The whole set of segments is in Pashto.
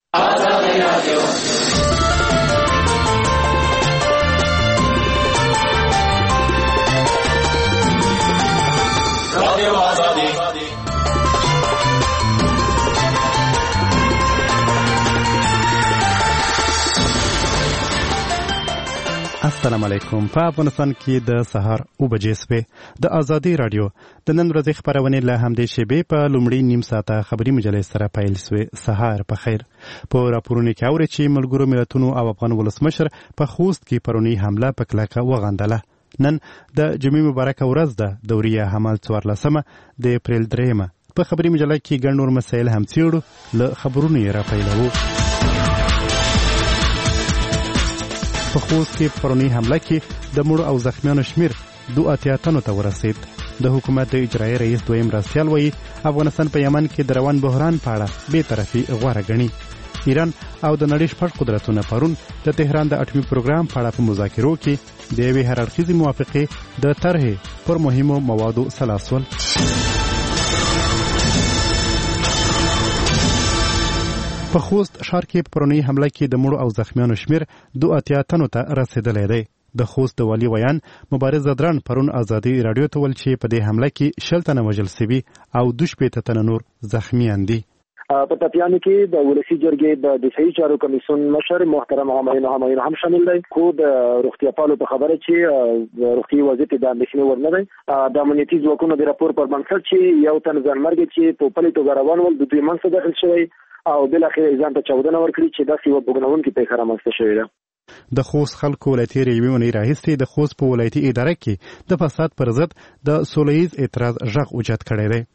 السلام علیکم. په افغانستان کې د سهار 9 بجې شوې. د ازادي رادیو د نن ورځې خبرونه له همدې شیبې په لومړي نیم ساعته خبري مجلې سره پیل شوې. سهار په خیر. په راپورونو کې اوري چې ملګرو ملتونو او افغان ولسمشر په خوست کې پرونی حمله په کلکه وغندله. نن د جمعې مبارکه ورځ ده. دوریه حمل 14 د اپریل 3 په خبري مجلې کې ګڼ نور مسایل هم څیړو. له خبرونو یې را پیلوو. په خوست کې پرونی حمله کې د مړو او زخمیانو شمیر 82 تنو ته ورسید. د حکومت د اجرایي رئیس دویم مرستیال وایي افغانستان په یمن کې د روان بحران په اړه بې طرفي غوره ګڼي. ایران او د نړۍ شپږ قدرتونه پرون د تهران د اټومي پروګرام په اړه په مذاکرو کې د یوې هرړخیزې موافقې د طرحې پر مهمو موادو سلاس ول. په خوست ښار کې پرونی حمله کې د مړو او زخمیانو شمیر 82 تنو ته رسیدلی دی. د خوست د والي ویان مبارز زدران پرون ازادي رادیو ته ویل چې په دې حمله کې 60 تنه وژل شوي او 22 تنه نور زخمیان دي. په تپیانو کې د ولسی جرګې د دفاعي چارو کمیسیون مشر محترم همایون هم شامل دی. خو د روغتیا پالو په خبره چې روغتي وضعیت د اندېښنې وړ نه دی. د امنیتي ځواکونو د راپور پر بنسټ چې یو تن ځانمرګي چې په پلي توګه روان ول د دوی منځ داخل شوی او بل اخر ځان ته چاودنه ورکړي چې دا یو بګناونکې پیښه رامنځته شوې ده. د خوست خلکو ولایتي ریوونی راهیسي د خوست په ولایتي اداره کې د فساد پر ضد د سولهییز اعتراض غږ اوچت کړی دی.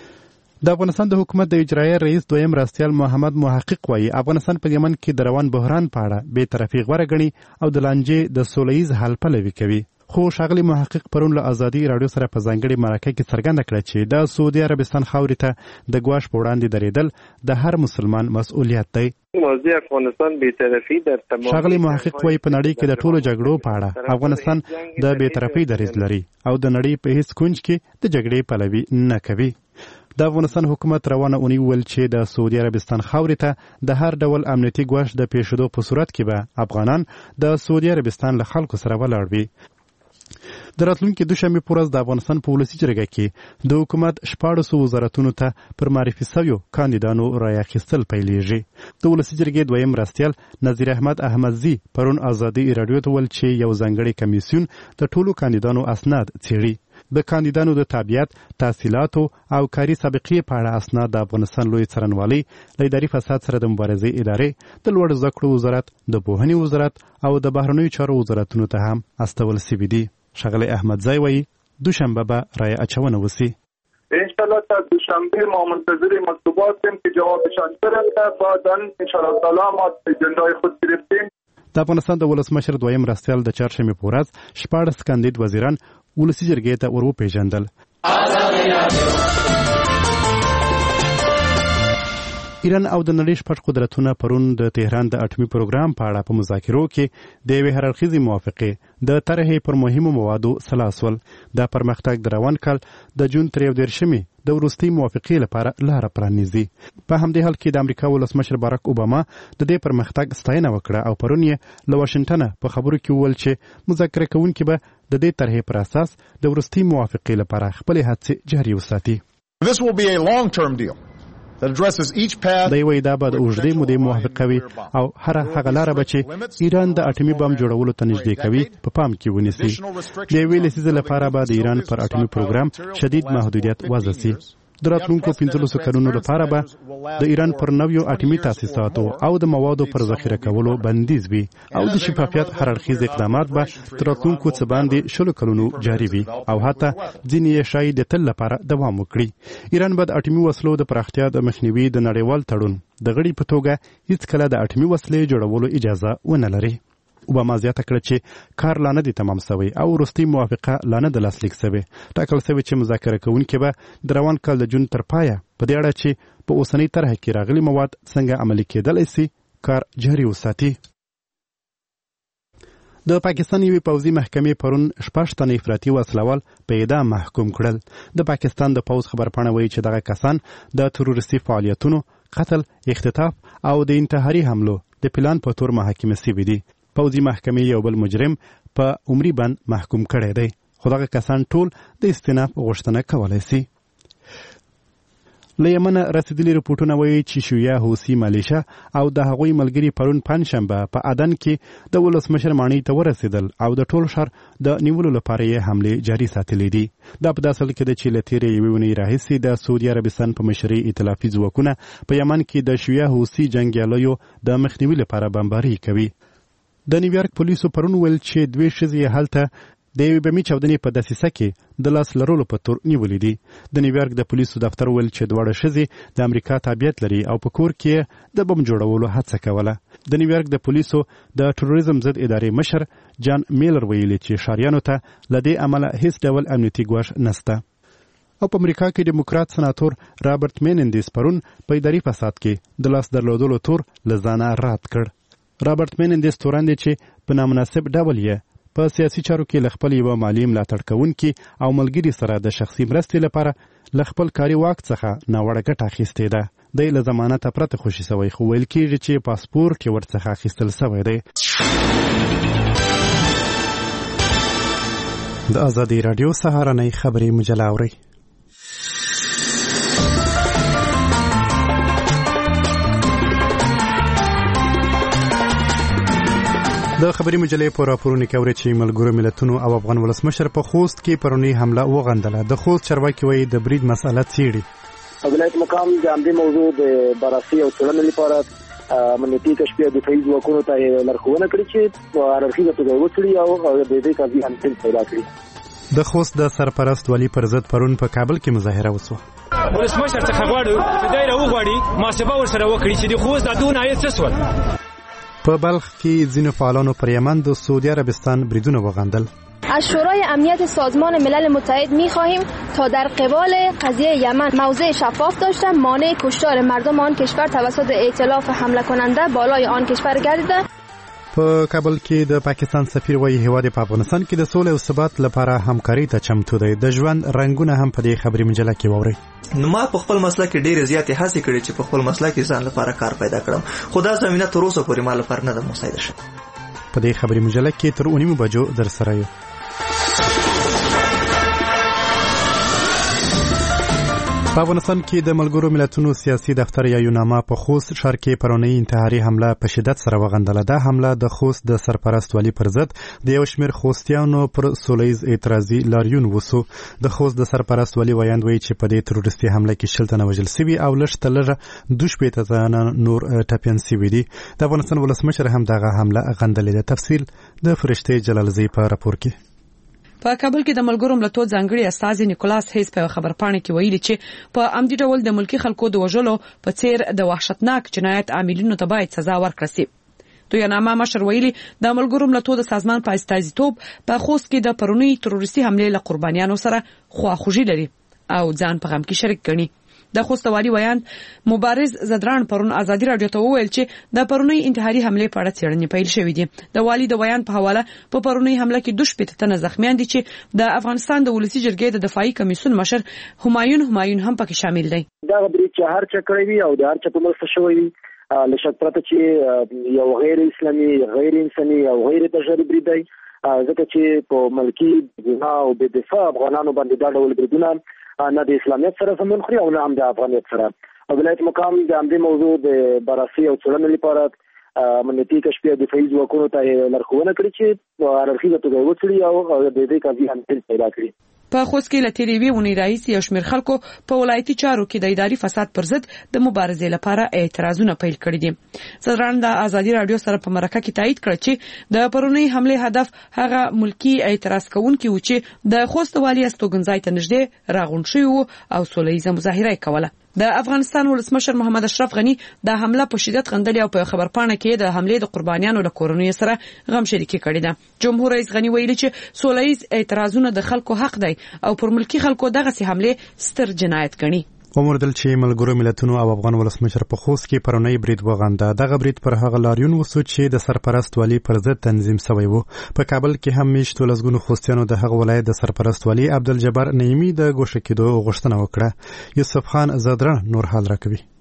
د افغانستان د حکومت د اجرایي رئیس دویم مرستیال محمد محقق وایي افغانستان په یمن کې د روان بحران په اړه بې طرفي غوره ګڼي او د لانجې د سولهییز حل پلوي کوي. خو ښاغلي محقق پرون له ازادي رادیو سره په ځانګړې مرکه کې څرګنده کړه چې د سعودي عربستان خاورې ته د ګواښ په وړاندې درېدل د هر مسلمان مسؤلیت دی. موضوع افغانستان بې طرفي در تمام ښاغلي محقق وایي په نړۍ کې د ټولو جګړو په اړه افغانستان د بې طرفۍ دریځ لري او د نړۍ په هیڅ کونج کې د جګړې پلوي نه کوي. د افغانستان حکومت روانه اونۍ ویل چې د سعودي عربستان خاورې ته د هر ډول امنیتي ګواښ د پیښېدو په صورت کې به افغانان د سعودي عربستان له خلکو سره ولاړ وي. د راتلونکي دوشنبې په ورځ د افغانستان په ولسي جرګه کې د حکومت 14 وزارتونو ته پر معرفي شویو کاندیدانو رایې اخیستل پیلیږي. د ولسي جرګې دویم مرستیال نظیر احمد احمدزي پرون ازادي رادیو ته ویل چې یو ځانګړی کمیسیون د ټولو کاندیدانو اسناد څېړي. د کاندیدانو د تابعیت، تحصیلاتو او کاري سابقې په اړه اسناد د افغانستان لوی څارنوالۍ له اداري فساد سره د مبارزې ادارې، د لوړ زده کړو وزارت، د پوهنې وزارت او د بهرنیو چارو وزارتونو ته هم استول شوي دي. ښاغلی احمدزی وایي دوشنبه به رایه اچونه وسي. انشاءالله تا دوشنبه ما منتظر مطلوبات هستیم که جوابشان برسه. بعداً انشاءالله تعالی ما اجندای خود گرفتیم. د افغانستان د ولسمشر دویم مرستیال د چهارشنبې په ورځ 14 کاندید وزیران ولسي جرګې ته ور وپېژندل. ایران او د نړۍ شپږ قدرتونه پرون د تهران د اټومي پروګرام په اړه په مذاکرو کې د یوې هرړخیزې موافقې د طرحې پر مهمو موادو سلاس ول. دا پرمختګ د روان کال د جون 13 د وروستۍ موافقې لپاره لاره پرانیزي. په همدې حال کې د امریکا ولسمشر باراک اوباما د دې پرمختګ ستاینه وکړه او پرون یې له واشنګټنه په خبرو کې وویل چې مذاکره کوونکي به د دې طرحې پر اساس د وروستۍ موافقې لپاره خپلې هڅې جاري وساتي. This will be a long-term deal. دی وایي دا به د اوږدې مودې موافقه وي او هغه لاره به چې ایران د اټومي بم جوړولو ته نږدې کوي په پام کې ونیسي. د یوې لسیزې لپاره به د ایران پر اټومي پروګرام شدید محدودیت وضع سي. د راتلونکو 15 کلونو لپاره به د ایران پر نویو اټومي تاسیساتو او د موادو پر ذخیره کولو بندیز وي او د شفافیت هرړخیز اقدامات به تر راتلونکو څه باندې 10 کلونو جاري وي او حتی ځینې یې شاید د تل لپاره دوام وکړي. ایران به د اټومي وسلو د پراختیا د مخنیوي د نړیوال تړون د غړي په توګه هیڅ کله د اټومي وسلې جوړولو اجازه ونه لري. اوباما زیاته کړه چې کار لا نه دی تمام شوی او وروستۍ موافقه لا نه ده لاسلیک شوې. ټاکل شوې چې مذاکره کوونکي به د روان کال د جون تر پایه په دې اړه چې په اوسنۍ طرحه کې راغلي مواد څنګه عملي کېدلی سي کار جاري وساتي. د پاکستان یوې پوځي محکمې پرون 6 تنه افراطي وسلوال په اعدام محکوم کړل. د پاکستان د پوځ خبرپاڼه وایي چې دغه کسان د تروریستي فعالیتونو، قتل، اختطاف او د انتحاري حملو د پلان په تور محاکمه شوي دي. پوځي محکمې یو بل مجرم په عمري بند محکوم کړی دی، خو دغه کسان ټول د استئناف غوښتنه کولی سي. له یمنه رسېدلي رپورټونه وایي چې شیعه حوثي ملیشه او د هغوی ملګري پرون پنجشنبه په عدن کې د ولسمشر ماڼۍ ته ورسېدل او د ټول ښار د نیولو لپاره یې حملې جاري ساتلې دي. دا په داسې حال کې ده چې له تېرې یوې اونۍ راهیسې د سعودي عربستان په مشرۍ ائتلافي ځواکونه په یمن کې د شیعه حوثي جنګیالیو د مخنیوي لپاره بمباري کوي. د نیویارک پولیسو پرون ویل چې 2 ښځې هلته د یوې بمي چاودنې په دسیسه کې د لاس لرلو په تور نیولې دي. د نیویارک د پولیسو دفتر ویل چې دواړه ښځې د امریکا تابعیت لري او په کور کې د بم جوړولو هڅه کوله. د نیویارک د پولیسو د ټروریزم ضد ادارې مشر جان میلر ویلي چې ښاریانو ته له دې امله هیڅ ډول امنیتي ګواښ نشته. او په امریکا کې ډیموکرات سناتور رابرټ مینندز پرون په اداري فساد کې د لاس درلودلو تور له ځانه رد کړ. رابرټ مینندز تورن دی چې په نامناسب ډول یې په سیاسي چارو کې له خپل یوه مالي ملاتړ کوونکي او ملګري سره د شخصي مرستې لپاره له خپل کاري واک څخه ناوړه ګټه اخیستې ده. دی له ضمانته پرته خوشي سوی، خو ویل کېږي چې پاسپورټ یې ورڅخه اخیستل سوی دی. د ازادي راډیو سهارنۍ خبري مجله اورئ. د خبري مجلې په راپورونو کې اوري چې ملګرو ملتونو او افغان ولسمشر په خوست کې پرونی حمله وغندله. د خوست چارواکي وایي د برید مسأله څېړي. ولایت مقام د همدې موضوع د بررسي او څېړنې لپاره امنیتي کشفي او دفاعي ځواکونو ته لارښوونه کړې چې په هررخیزه توګه وڅېړي او د دې قضیې حل پیدا کړي. د خوست د سرپرست والي پر ضد پرون په کابل کې مظاهره وسوه. ولسمشر څخه غواړو چې دی راوغواړي محاسبه ورسره وکړي چې د خوست د دون عاید څه شول. په بلخ کې ځینو فعالانو پر یمن د سعودی عربستان بریدونه وغندل. از شورای امنیت سازمان ملل متحد می‌خواهیم تا در قبال قضیه یمن موضع شفاف داشته، مانع کشتار مردم آن کشور توسط ائتلاف حمله کننده بالای آن کشور گردیده. په کابل کې د پاکستان سفیر وایي هیواد په افغانستان کې د سولې او ثبات لپاره همکاري ته چمتو دی. د ژوند رنگونه هم په دې خبري مجله کې واوري. نو ما په خپل مسله کې ډېر زیاتې هڅې کړې چې په خپل مسله کې ځان لپاره کار پیدا کړم، خو دا زمينه تر اوسه پورې ما لپاره نه ده مساعده شوه. په دې خبري مجله کې تر 9 بجو در سره یو. په افغانستان کې د ملګرو ملتونو سیاسي دفتر یا یوناما په خوست ښار کې پرونی انتحاري حمله په شدت سره وغندله. دا حمله د خوست د سرپرست والي پر ضد د یو شمېر خوستیانو پر سولیز اعتراضي لاریون وسو. د خوست د سرپرست والي ویاند وایي چې په دې تروریستي حمله کې 60 تنه وژل سوي او لږ تر لږه 2 تنه نور ټپیان سوي دي. د افغانستان ولسمشر هم دغه حمله غندلې ده. تفصیل د فرشته جلالزی په راپور کې. په کابل کې د ملګرو ملتونو ځانګړي استازي نیکولاس هیس په خبرپاڼه کې ویلي چې په امدي ډول د ملکی خلکو د وژلو په څیر د وحشتناک جنایت عاملینو ته باید سزا ورکړل شي. دوی نامه مشر ویلي د ملګرو ملتونو د سازمان په استازیتوب په خوست کې د پرونی تروریستي حمله له قربانیانو سره خواخوږي لري او ځان په غم کې شریک ګڼي. د خوست والي ویان مبارز زدران پرون ازادي راډیو ته وویل چې د پرونی انتحاري حمله په اړه څېړنې پیل شوې دي. د والي د ویان په حواله په پرونی حمله کې 2 تنه زخمیان دي چې د افغانستان د ولسی جرګې د دفاعي کمیسیون مشر همایون هم پکې شامل دي. دا برید چې هر چا کړی وي او د هر چا په مرسته شوی وي، لشک پرته چې یو غیر اسلامي، غیر انساني او غیر بشري برید دی، ځکه چې په ملکی ګناه او د دفاع افغانانو باندې دا ډول بریدونه نه د اسلامیت سره سمون خوري او نه هم د افغانیت سره. ولایت مقام د همدې موضوع د بررسي او څېړنې لپاره امنیتي کشفي او دفاعي ځواکونو ته لارښوونه کړې چې په هررخیزه توګه وڅېړي او د دې قضیې حل پیدا کړي. په خوست کې له تېرې یوې اونۍ راهیسې یو شمېر خلکو په ولایتي چارو کې د اداري فساد پر ضد د مبارزې لپاره اعتراضونه پیل کړي دي. صدران د ازادي راډیو سره په مرکه کې تایید کړ چې د پرونی حمله هدف هغه ملکی اعتراض کوونکي و چې د خوست والي استوګنځای ته نږدې راغونډ شوي وو او سولهییزه مظاهره یې کوله. د افغانستان ولسمشر محمد اشرف غنی د حمله په شدت غندلې او په خبرپاڼه کې د حمله د قربانیانو له کورنۍ سره غم شریکي کړې ده. جمهور رئیس غنی ویلي چې سولهییز اعتراضونه د خلکو حق دی او پر ملکی خلکو دغه سي حمله ستر جنایت ګڼي. ومردل چې ملګرو ملتونو او افغان ولسمشر په خوست کې پرونی برید وغنده. دغه برید پر هغه لاریون وسو چې د سرپرست والي پر ضد تنظیم شوی وو. په کابل کې هم میشتو لسګونو خوستیانو د هغه ولایت د سرپرست والي عبدالجبار نعیمي د ګوښه کېدو غوښتنه وکړه. یوسف خان زدران نور حال راکوي.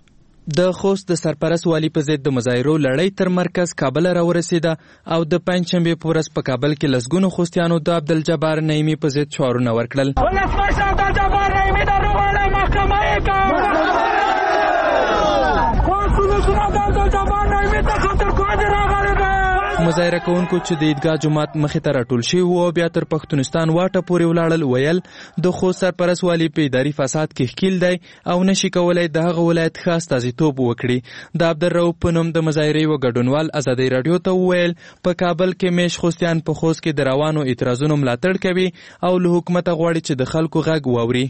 د خوست د سرپرست والي په ضد د مظاهرو لړۍ تر مرکز کابل راورسېده او د پنجشنبې په ورځ په کابل کې لسګونو خوستیانو د عبدالجبار نعیمي په ضد شعارونه ورکړل. مظاهره کوونکو چې د عیدګاه جومات مخې ته راټول شوي وو او بیا تر پښتونستان واټه پورې ولاړل ویل د خوست سرپرست والي په اداري فساد کې ښکیل دی او نشي کولی د هغه ولایت ښه استازیتوب وکړي. د عبدالرؤف په نوم د مظاهرې یوه ګډونوال ازادۍ راډیو ته وویل په کابل کې میش خوستیان په خوست کې د روانو اعتراضونو ملاتړ کوي او له حکومته غواړي چې د خلکو غږ واوري.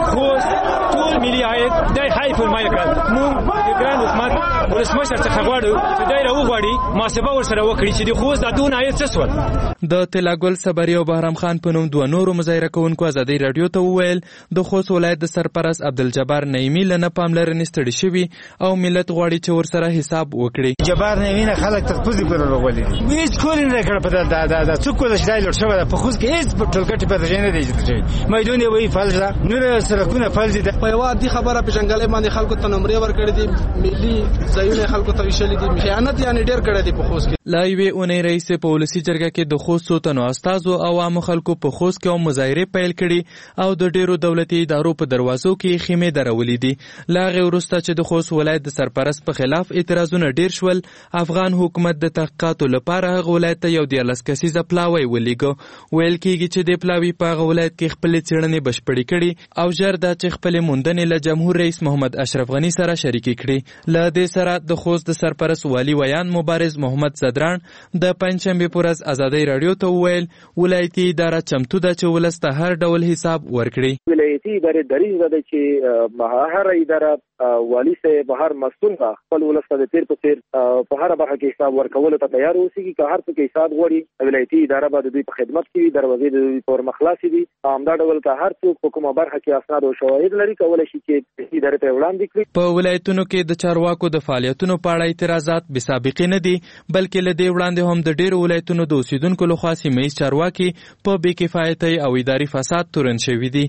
ټول ملي عاید د حیف فرمایه کړ. موږ د ګران حکومت ولسمشر څخه غواړو چې دی راوغواړي محاسبه ورسره وکړي چې د خوست د دون عاید څه سول. د طلاګل صبري او بهرام خان په نوم دوه نورو مظاهره کوونکو ازادۍ راډیو ته وویل د خوست ولایت د سرپرست عبدالجبار نعیمي له نه پاملرنې ستړي شوي او ملت غواړي چې ورسره حساب وکړي. جبار نعیمي نه خلک تر پوزې پورې راغولي هیڅ کول نه کړ په دا څوک د شای لور شوی په خوست کې هیڅ ټولګټي په ځای نه دی چې میدان یې وی فلج ده نور سرکونه فلج ده. په یو عادي خبره په جنگلې باندې خلکو ته نمرې ورکړې دي ملي ځایونه خلکو ته ویشلې دي خیانت یعنی ډېر کړی دی په خوست کې. لا یوې اونۍ رئیس په ولسي جرګه کې د خوست څو تنو استازو او عامو خلکو په خوست کې مظاهرې پیل کړي او د ډېرو دولتي ادارو په دروازو کې خیمې درولې دي. لا هغې وروسته چې د خوست ولایت د سرپرست په خلاف اعتراضونه ډېر شول افغان حکومت د تحقیقاتو لپاره هغه ولایت ته یو 14 کسیزه پلاوی ولیږه. ویل کېږي چې د پلاوي په هغه ولایت کې خپلې څېړنې بشپړې کړي او ژر دا چې خپلې موندنې له جمهور رئیس محمد اشرف غني سره شریکې کړي. له دې سره د خوست د سرپرست والي ویان مبارز محمد زدران د پنجشنبې په ورځ ازادۍ راډیو ته وویل ولایتي اداره چمتو ده چې ولس ته هر ډول حساب ورکړي. ولایتي ادارې دریځ ده چې هر اداره والي صاحب هر مسؤل خپل ولس ته د تیر په تیر په هر برخه کې حساب ورکولو ته تیار اوسېږي که هر څه کې حساب غواړي ولایتي اداره به د دوی په خدمت کې وي دروازې د دوی پر مخلاصې دي. همدا ډول که هر څوک په کومه برخه کې اسناد او شواهد لري کولی شي چې ادارې ته وړاندې کړي. په ولایتونو کې د چارواکو د فعالیتونو په اړه اعتراضات بې سابقې نه دي بلکې له دې وړاندې هم د ډېرو ولایتونو د اوسیدونکو لخوا سیمه ییز چارواکي په بې کفایتۍ او اداري فساد تورن شوي دي.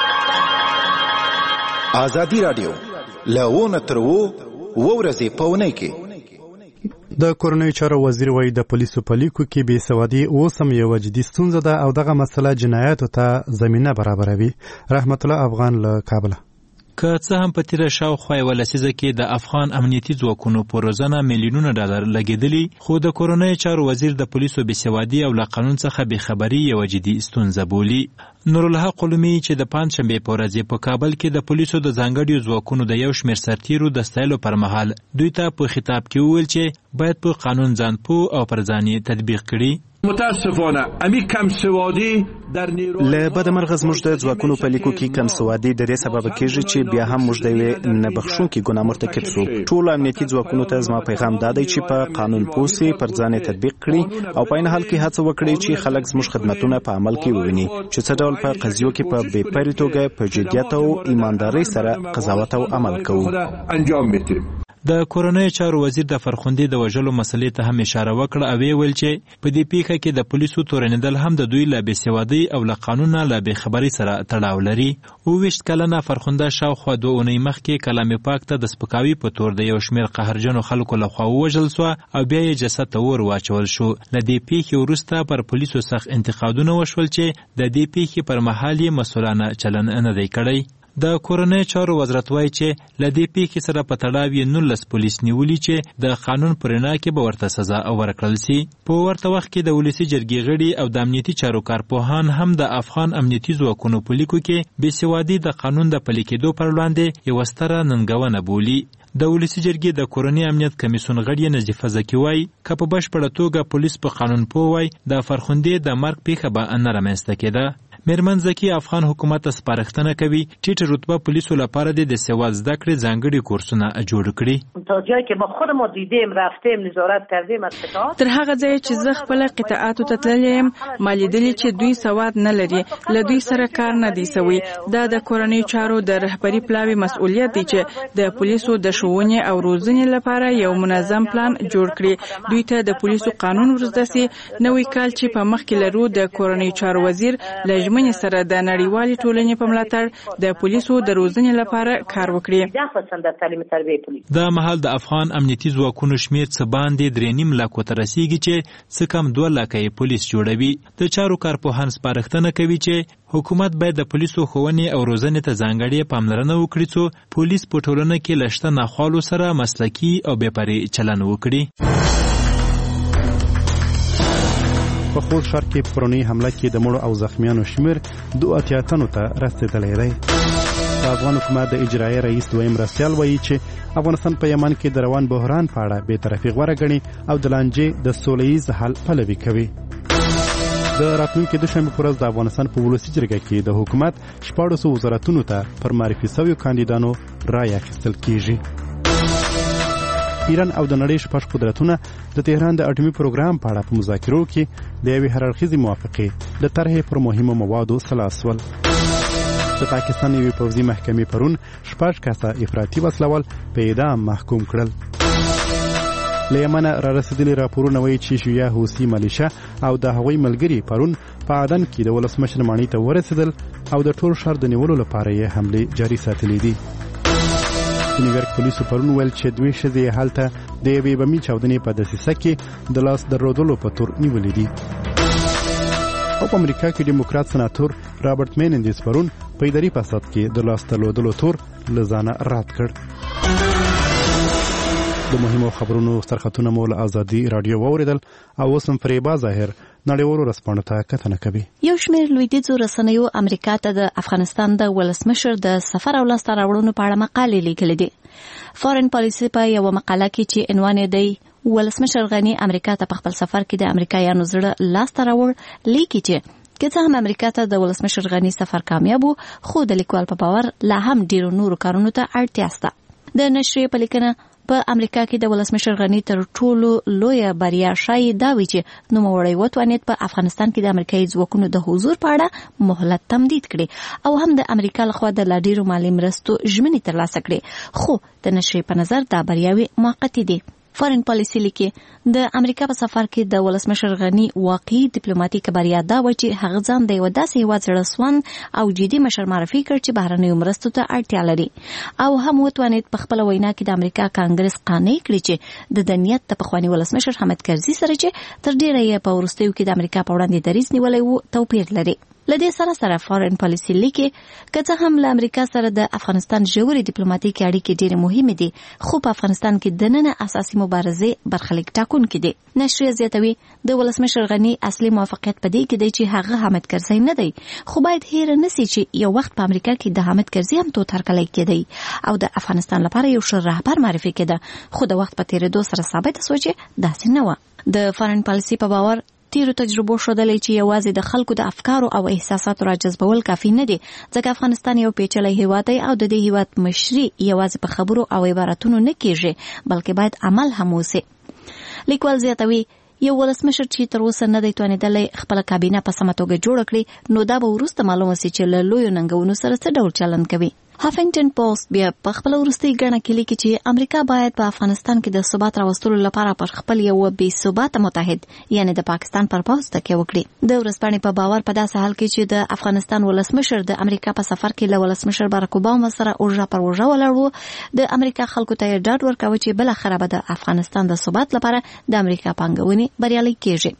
ازادي راډیو له تر ورځې په اونۍ کې د کورنیو چارو وزیر وایي د پولیسو په لیکو کې بې سوادي اوس هم یوه جدي ستونزه ده او دغه مسله جنایاتو ته زمینه برابروي. رحمت الله افغان له کابله. که څه هم په تیره شاوخوا یوه لسیزه کې د افغان امنیتي ځواکونو په روزنه میلیونونه ډالر لګېدلي خو د کورنیو چارو وزیر د پولیسو بېسوادي او له قانون څخه بېخبري یوه جدي ستونزه بولي. نورالحق قلمي چې د پنجشنبې په ورځ په کابل کې د پولیسو د ځانګړیو ځواکونو د یو شمېر سرتیرو د ستایلو پر مهال دوی ته په خطاب کې وویل چې باید په قانون ځان پوه او پر ځان یې تطبیق کړي. متاسفانه امی کم سوادی در نیرو له بدمرغه زموږ د ځواکونو په لیکو کې کم سوادي د دې سبب کېږي چې بیا هم موږ د یوې نه بخښونکي ګناه مرتکب سو. ټولو امنیتي ځواکونو ته زما پیغام دا دی چې په قانون پوه سي پر ځان یې تطبیق کړي او په عین حال کې هڅه وکړي چې خلک زموږ خدمتونه په عمل کې وویني چې څه ډول په قضیو کې په بې پرې توګه په جدیت او ایماندارۍ سره قضاوت او عمل کوو. انجام میدیم. د کورنیو چارو وزیر د فرخندې د وژلو مسلې ته هم اشاره وکړه او ویل چې په دې پیښه کې د پولیسو تورنېدل هم د دوی له بېسوادۍ او له قانونه له بېخبرۍ سره تړاو لري. 28 کلنه فرخنده شاوخوا 2 اونۍ مخکې کلام پاک ته د سپکاوي په تور د یو شمېر قهرجنو خلکو لخوا ووژل سوه او بیا یې جسد ته اور واچول شو. له دې پیښې وروسته پر پولیسو سخت انتقادونه وشول چې د دې پیښې پر مهال یې مسؤلانه چلن نه دی کړی. د کورنیو چارو وزارت وایي چې له دې پیښې سره په تړاو یې 19 پولیس نیولي چې د قانون په رڼا کې به ورته سزا ورکړل سي. په ورته وخت کې د ولسي جرګې غړي او د امنیتي چارو کارپوهان هم د افغان امنیتي ځواکونو په لیکو کې بېسوادي د قانون د پلي کېدو پر وړاندې یوه ستره ننګونه بولي. د ولسي جرګې د کورني امنیت کمیسیون غړي نظیفه زکي وایي که په بشپړه توګه پولیس په قانون پوه وای د فرخندې د مرګ پیښه به نه رامنځته کېده. میرمن زکی افغان حکومت ته سپارښتنه کوي ټیټه رتبه پولیسو لپاره د سواد زده کړې ځانګړي کورسونه جوړ کړي. تا جایی که ما خودمون دیدیم رفتیم نظارت کردیم از قطعات تر هغه ځای چې زه خپل قطعاتو ته تللی یم ما لیدلي چې دوی سواد نه لري له دوی سره کار نه دی سوی. دا د کورنیو چارو د رهبري پلاوي مسؤلیت دی چې د پولیسو د ښوونې او روزنې لپاره یو منظم پلان جوړ کړي. دوی ته د پولیسو قانون ورزده سي. نوې کال چې په مخ کې لرو د کورنیو چارو وزیر له میرمنې سره د نړیوالې ټولنې په ملاتړ د پولیسو د روزنې لپاره کار وکړي. دا مهال د افغان امنیتي ځواکونو شمیر څه باندې 3.5 لکو ته رسیږي چې څه کم 2 لکه پولیس جوړوي. د چارو کارپوهان سپارښتنه کوي چې حکومت باید د پولیسو ښوونې او روزنې ته ځانګړې پاملرنه وکړي څو پولیس په ټولنه کې له شته ناخوالو سره مسلکي او بېپرې چلن وکړي. په خوست ښار کې په پرونۍ حمله کې د مړو او زخمیانو شمیر 82 تنو ته رسېدلی دی. د افغان حکومت د اجرایي رئیس دویم مرستیال وایي چې افغانستان په یمن کې د روان بحران په اړه بېطرفي غوره ګڼي او د لانجې د سوله ییز حل پلوي کوي. د راتلونکي دوشنبې په ورځ د افغانستان په ولسي جرګه کې د حکومت 14 وزارتونو ته پر معرفي شویو کاندیدانو رایه اخیستل کیږي. ایران او د نړۍ شپږ قدرتونه د تهران د اټومي پروګرام په اړه په مذاکرو کې د یوې هررخیزې موافقې د طرحې پر مهمو موادو خلاص شول. د پاکستان یوې پوځي محکمې پرون 6 کسه افراطي وسلوال په اعدام محکوم کړل. له یمنه را رسېدلي راپورونه وایي چې شیعه حوثي ملیشه او د هغوی ملګري پرون په عدن کې د ولسمشر ماڼۍ ته ورسېدل او د ټول ښار د نیولو لپاره یې حملې جاري ساتلې دي. د نیویارک پولیسو پرون ویل چې 2 ښځې هلته د یوې بمي چاودنې په دسیسه کې د لاس درلودلو په تور نیولې دي. او په امریکا کې ډیموکرات سناتور رابرټ مینندز پرون په اداري فساد کې د لاس درلودلو تور له ځانه رد کړ. د مهمو خبرونو سرخطونه مو له ازادي رادیو واوریدل او اوس هم فریبا ظاهر نړیوالو رسپانو ته کتنه کوي. یو شمېر لویدیځو رسنیو امریکا ته د افغانستان د ولسمشر د سفر او لاسته راوړنو په اړه مقالې لیکلې دي. فارن پالیسي په یو مقاله کې چې عنوان یې دی ولسمشر غني امریکا ته په خپل سفر کې د امریکایانو زړه لاسته راوړ لیکي چې که څه هم امریکا ته د ولسمشر غني سفر کامیاب و خو د لیکوال په باور لا هم ډیرو نورو کارونو ته اړتیا شته. د نشریې په لیکنه په امریکا کې د ولسمشر غني تر ټولو لویه بریا شایي دا وي چې نوموړی وتوانید په افغانستان کې د امریکایي ځواکونو د حضور په اړه مهلت تمدید کړي او هم د امریکا لخوا د لا ډیرو مالي مرستو ژمنې ترلاسه کړي. خو د نشریې په نظر دا بریاوې موقتي دي. فارن پالیسي لیکي د امریکا په سفر کې د ولسمشر غني واقعي ډیپلوماټیک بریا دا و چې هغه ځان د یو داسې هیواد سره سوان او جدي مشر معرفي کړ چې بهرنیو مرستو ته اړتیا لري او هم وتوانید په خپل وینا کې د امریکا کانګرس قانع کړي چې د دنیت د پخوانی ولسمشر حامد کرزي سره چې تر ډیره یې په وروستیو کې د امریکا په وړاندې دریځ نیولی وو توپیر لري. لدې سره فارن پالیسي لیکي که څه هم له امریکا سره د افغانستان ژورې ډیپلوماټیکي اړیکې ډېرې مهمې دي خو په افغانستان کې دننه اساسي مبارزې برخلیک ټاکونکي دي. نشریه زیاتوي د ولسمشر غني اصلي موافقیت په دې کې دی چې هغه حامد کرزي نه دی خو باید هیر نسی چې یو وخت په امریکا کې د حامد کرزي هم توت هرکلی کېدی او د افغانستان لپاره یو ښه رهبر معرفي کېده خو د وخت په تیریدو سره ثابته شوه چې داسې نه وه. د فارن پالیسي په باور تیرو تجربو ښودلی چې یوازې د خلکو د افکارو او احساساتو راجذبول کافي نه دي ځکه افغانستان یو پیچلی هیواد دی او د دې هیواد مشري یوازې په خبرو او عبارتونو نه کیږي بلکې باید عمل هم وسي. لیکوال زیاتوي یو ولسمشر چې تر اوسه نه دی توانېدلی خپله کابینه په سمه توګه جوړه کړي نو دا به وروسته معلومه سي چې له لویو ننګونو سره څه ډول چلند کوي. هافنګټن پوسټ بیا په خپل وروستي ګڼه کې لیکي چې امریکا باید په افغانستان کې د ثبات راوستلو لپاره پر خپل یو بې ثباته متحد یعنی د پاکستان پر پوځ تکیه وکړي. د ورځپاڼې په باور په داسې حال کې چې د افغانستان ولسمشر د امریکا په سفر کې له ولسمشر باراک اوباما سره اوږه پر اوږه ولاړ و د امریکا خلکو ته یې ډاډ ورکاوه چې بالاخره به د افغانستان د ثبات لپاره د امریکا پانګونې بریالۍ کیږي.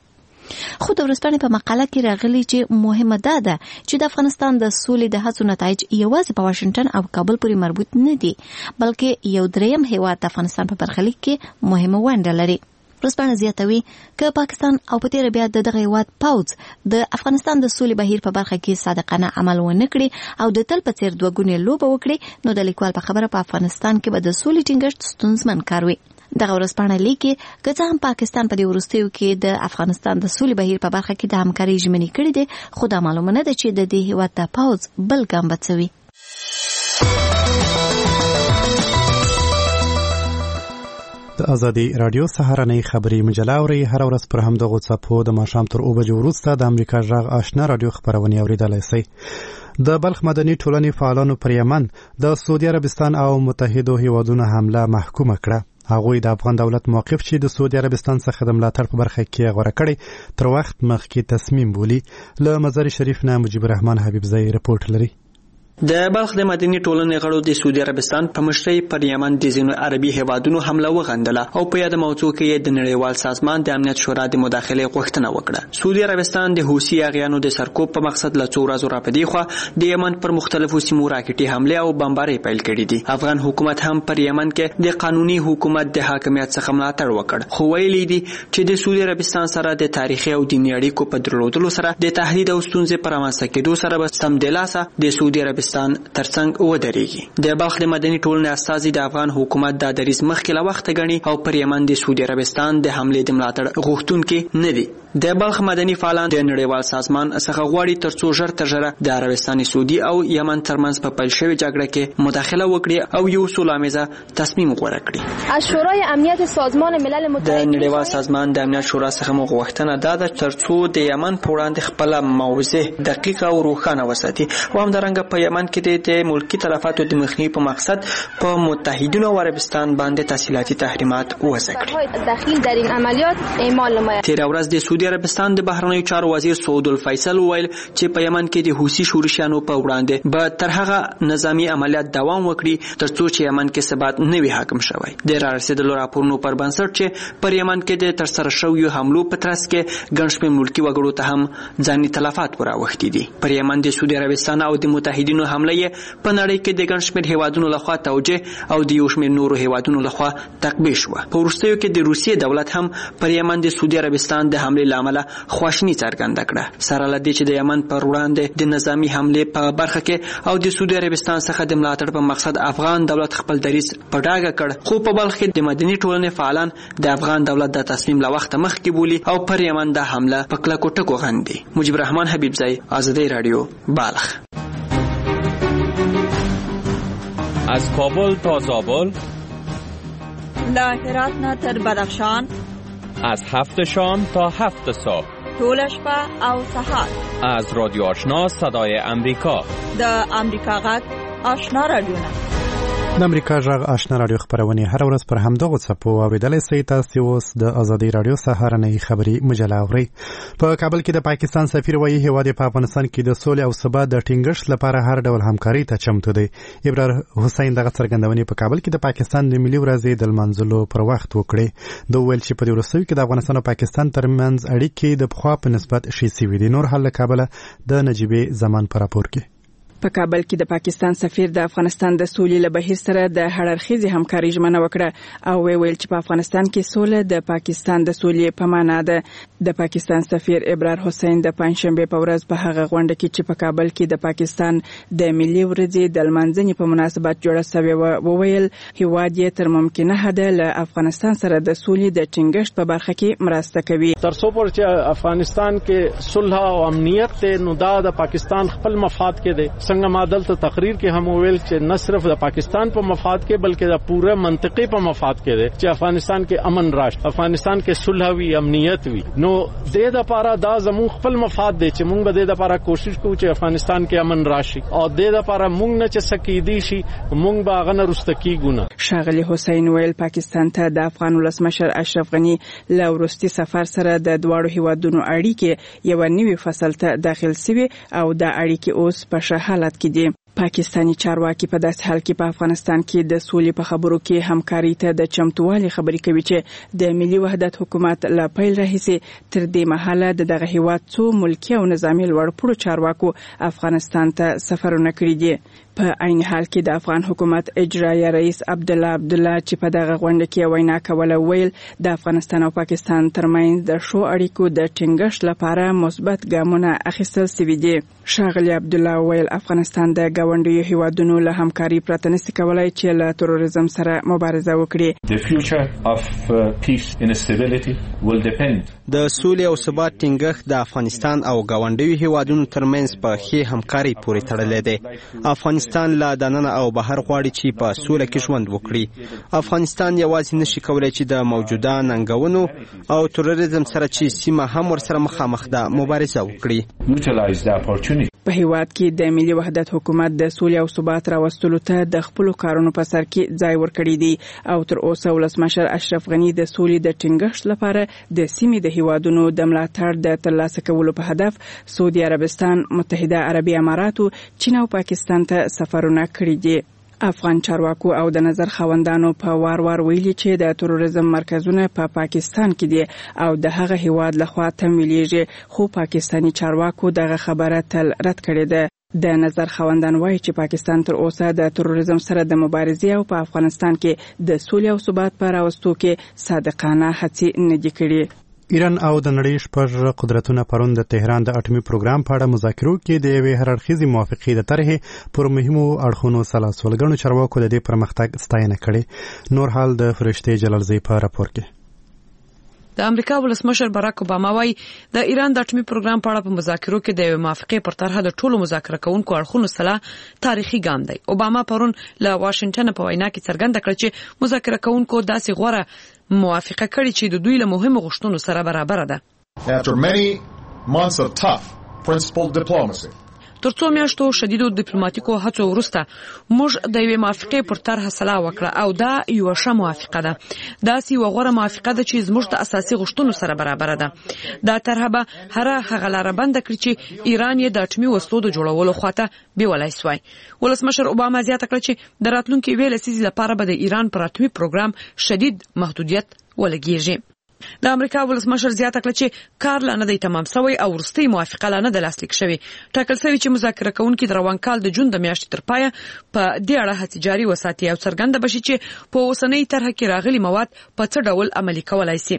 خو د ورځپاڼې په مقاله کې راغلي چې مهمه دا ده چې د افغانستان د سولې د هڅو نتایج یوازې په واشنګټن او کابل پورې مربوط نه دي بلکې یو دریم هیواد د افغانستان په برخلیک کې مهمه ونډه لري. ورځپاڼه زیاتوي که پاکستان او په تیره بیا دغه هیواد پوځ د افغانستان د سولې بهیر په برخه کې صادقانه عمل ونه کړي او د تل په څیر دوه ګونې لوبه وکړي نو د لیکوال په خبره په افغانستان کې به د سولې ټینګښت ستونزمن کار وي. دغه ورځپاڼه لیکي که څه هم پاکستان په دې وروستیو کې د افغانستان د سولې بهیر په برخه کې د همکارۍ ژمنې کړې دي خو دا معلومه نه ده چې د دې هیواد د پوځ بل ګام به څه وي. د ازادي رادیو سهارنۍ خبري مجله اوري هر ورځ پر همدغه څپو د ماښام تر 9 بجو وروسته د امریکا غږ آشنا رادیو خبرونه اوریدلای شئ. د بلخ مدني ټولنې فعالانو پر یمن د سعودي عربستان او متحده هیوادونو حمله محکومه کړه. هغوی د افغان دولت موقف چې د سعودي عربستان څخه د ملاتړ په برخه کې غوړه کړي تر وخت مخکې تصمیم بولي. له مزار شریف نه مجيب الرحمن حبیبزی رپورټ لري. د بلخ د مدني ټولنې غړو د سعودي عربستان په مشرۍ پر یمن د ځینو عربي هیوادونو حمله وغندله او په یاد موضوع کې د نړیوال سازمان د امنیت شورا د مداخله غوښتنه وکړه. سعودي عربستان د حوثي اغیانو د سرکوب په مقصد له څو ورځو راپدې خو د یمن پر مختلفو سیمو راکټي حمله او بمبارۍ پیل کړې دي. افغان حکومت هم پر یمن کې د قانوني حکومت د حاکمیت څخه ملاتړ وکړ، خو ویلي دي چې د سعودي عربستان سره د تاریخي او دیني اړیکو په درلودلو سره د تهدید او ستونزې پر رامنځته کېدو سره به سمدلاسه د سعودي عربستان ترڅنګ ودرېږي. د بلخ د مدني ټولنې استازي د افغان حکومت د دریځ مخکې له وخته ګڼي او پر یمن د سعودي عربستان د حملې د ملاتړ غوښتونکي نه دي. د بلخ مدني فعالان د نړیوال سازمان څخه غواړي ترڅو ژر تر ژره د عربستان سعودي او یمن ترمنځ په پیل شوې جګړه کې مداخله وکړي او یو سوله‌آمیزه تصمیم غوره کړي. از شورای امنیت سازمان ملل متحد د نړیوال سازمان د امنیت شورا څخه مو غوښتنه ده ترڅو د یمن په وړاندې خپل موضوع دقیقه او روښانه وساتي او همدارنګه په یمن کې د ملکی طرفاتو د مخنیوي په مقصد په متحدینو او عربستان باندې تحصیلاتي تحریمات وضع کړي. داخل در این عملیات اعمال نماید. تیر ورځ د سعودي عربستان د بهرنیو چارو وزیر سعود الفیصل ویل چې په یمن کې د حوثي شورشیانو په وړاندې به تر هغه نظامی عملیات دوام وکړي ترڅو چې یمن کې ثبات نه وي حاکم شوی. د رارسېدلو راپورونو پر بنسټ چې پر یمن کې د ترسره شویو حملو په ترڅ کې ګڼ شمېر ملکي وګړو ته هم ځاني تلفات وراوښتي دي. پر یمن د سعودي عربستان او د متحدینو حمله یې په نړۍ کې د ګڼ شمېر هیوادونو لخوا توجیه او د یو شمېر نورو هیوادونو لخوا تقبیح شوه. په وروستیو کې د روسیې دولت هم پر یمن د سعودي عربستان د حملې له امله خواشیني څرګنده کړه. سره له دې چې د یمن پر وړاندې د نظامی حملې په برخه کې او د سعودي عربستان څخه د ملاتړ په مقصد افغان دولت خپل دریځ په ډاګه کړ، خو په بلخ کې د مدني ټولنې فعالان د افغان دولت د تصمیم له وخته مخکې بولي او پر یمن د حمله په کلکو ټکو غندي. مجيب الرحمن حبیبزی، آزادی رادیو، بلخ. از کابل تا زابل، له هرات نه تر بدخشان، از 7 شام تا 7 صبح، طول شپه او سهار، از رادیو آشنا صدای امریکا، د امریکا غږ آشنا رادیو. د امریکا غږ آشنا رادیو خبرونه هر ورځ پر همدغه څپو اوریدلای شئ. تاسو اوس د آزادی رادیو سهارنۍ خبری مجله اورئ. په کابل کې د پاکستان سفیر وایي هیواد په افغانستان کې د سولې او ثبات د ټینګښت لپاره هر ډول همکاري ته چمتو دی. ابرار حسین دغه څرګندونې په کابل کې د پاکستان د ملي ورځې د لمانځلو پر وخت وکړې. د ویل چې په دې وروستیو کې د افغانستان او پاکستان ترمنځ اړیکې د پخوا په نسبت ښې شوې دي. نور حال له کابل د نجیبې زمان پر راپور کې. په کابل کې د پاکستان سفیر د افغانستان د سولې له بهیر سره د هررخیزي همکاري ژمنه وکړه او ویل چې په افغانستان کې سوله د پاکستان د سولې په معنا ده. د پاکستان سفیر ابرار حسین د پنځشنبه په ورځ په هغه غونډه کې چې په کابل کې د پاکستان د ملي ورځې د لمانځنې په مناسبت جوړه شوې و ویل هیواد یې تر ممکنه حد له افغانستان سره د سولې د ټینګښت په برخه کې مرسته کوي. تر څو پورې چې افغانستان کې صلح او امنیت ته نو د پاکستان خپل مفاد کې ده. څنګه مادل ته تقریر کې هم ویل چې نه صرف د پاکستان په مفاد کې بلکې د پوره منطقي په مفاد کې ده چې افغانستان کې امن راشي، افغانستان کې صلح وي، امنیت وي. نو د لپاره دا زموږ خپل مفاد دی چې موږ به د لپاره کوشش کوو چې افغانستان کې امن راشي او د لپاره موږ نه چې سکیدي شي موږ به غن رستکیږو نه. شاغلی حسین ویل پاکستان ته د افغان ولسمشر اشرف غنی له وروستي سفر سره د دواړو هیوادونو اړیکې یو نوي فصل ته داخل شوي او د اړیکې اوس په ښه حالت کې دي. پاکستانی چارواکي په داسې حال کې په افغانستان کې د سولې په خبرو کې همکاري ته د چمتووالي خبرې کوي چې د ملي وحدت حکومت لا پیل راهیسې تر دې مهاله دغه هیواد څو ملکی او نظامی لوړپوړو چارواکو افغانستان ته سفرونه کړي دي. په عین حال کې د افغان حکومت اجرایي رئیس عبدالله عبدالله چې په دغه غونډه کې وینا کوله ویل د افغانستان او پاکستان ترمنځ د ښو اړیکو د ټینګښت لپاره مثبت ګامونه اخیستل شوي دي. ښاغلي عبدالله ویل افغانستان د ګاونډیو هیوادونو له همکاري پرته نشي کولای چې له تروریزم سره مبارزه وکړي. د سولې او ثبات ټینګښت د افغانستان او ګاونډیو هیوادونو ترمنځ په ښې همکاري پورې تړلی دی. افغانستان افغانستان له دننه او بهر غواړي چې په سوله کې ژوند وکړي. افغانستان یوازې نشي کولای چې د موجوده ننګونو او تروریزم سره چې سیمه هم ورسره مخامخ ده مبارزه وکړي. په هیواد کې د ملي وحدت حکومت د سولې او ثبات راوستلو ته د خپل کارونو په سر کې ځای ورکړی دی او تر اوسه ولسمشر اشرف غنی د سولې د ټینګښت لپاره د سیمې د هیوادونو د ملاتړ د ترلاسه کولو په هدف سعودي عربستان، متحده عربي اماراتو، چین او پاکستان ته سفرونه کړي دي. افغان چارواکو او د نظر خاوندانو په وار ویلي چې د تروریزم مرکزونه په پاکستان کې دي او د هغه هیواد لخوا تمویلېږي، خو پاکستانی چارواکو دغه خبره تل رد کړې ده. د نظر خاوندان وایي چې پاکستان تر اوسه د تروریزم سره د مبارزې او په افغانستان کې د سولې او ثبات په راوستو کې صادقانه هڅې نه دي کړې. ایران او د نړۍ شپږ قدرتونه پرون د تهران د اټومي پروګرام په اړه مذاکرو کې د یوې هررخیزې موافقې د طرحې پر مهمو اړخونو سلا سولګنو چارواکو د دې پرمختګ ستاینه کړې. نور حال د فرشتې جلالزی په راپور کې. د امریکا ولسمشر باراک اوباما وايي د ایران د اټومي پروګرام په اړه په مذاکرو کې د موافقې پر طرحه د ټولو مذاکره کوونکو اړخونو سره تاریخي ګام دی. اوباما پرون له واشنگټن په وینا کې څرګنده کړ چې مذاکره کوونکو داسې غوړه موافقه کړې چې د دوی له مهمو غوښتنو سره برابر ده. After many months of tough principled diplomacy, تر څو میاشتو شدیدو ډیپلوماټیکو هڅو وروسته موږ د یوې موافقې پر طرحه سلا وکړه او دا یو ښه موافقه ده. داسې یو غوره موافقه ده چې زموږ د اساسي غوښتنو سره برابر ده. دا طرحه به هغه لاره بند کړي چې ایران یې د اټومي وسلو د جوړولو خواته بیولای سوی. ولسمشر اوباما زیاته کړه چې د راتلونکي ویلې لسیزې لپاره به د ایران پر اټومي پروګرام شدید محدودیت ولګیږي. د امریکا ولسمشر زیاته کړه چې کار لا نه دی تمام شوی او وروستۍ موافقه لا نه ده لاسلیک شوې. ټاکل شوی چې مذاکره کوونکي د روان کال د جون د میاشتې تر پایه په دې اړه هڅې جاري وساتي او څرګنده بشي چې په اوسنۍ طرحه کې راغلي مواد په څه ډول عملي کولای شي.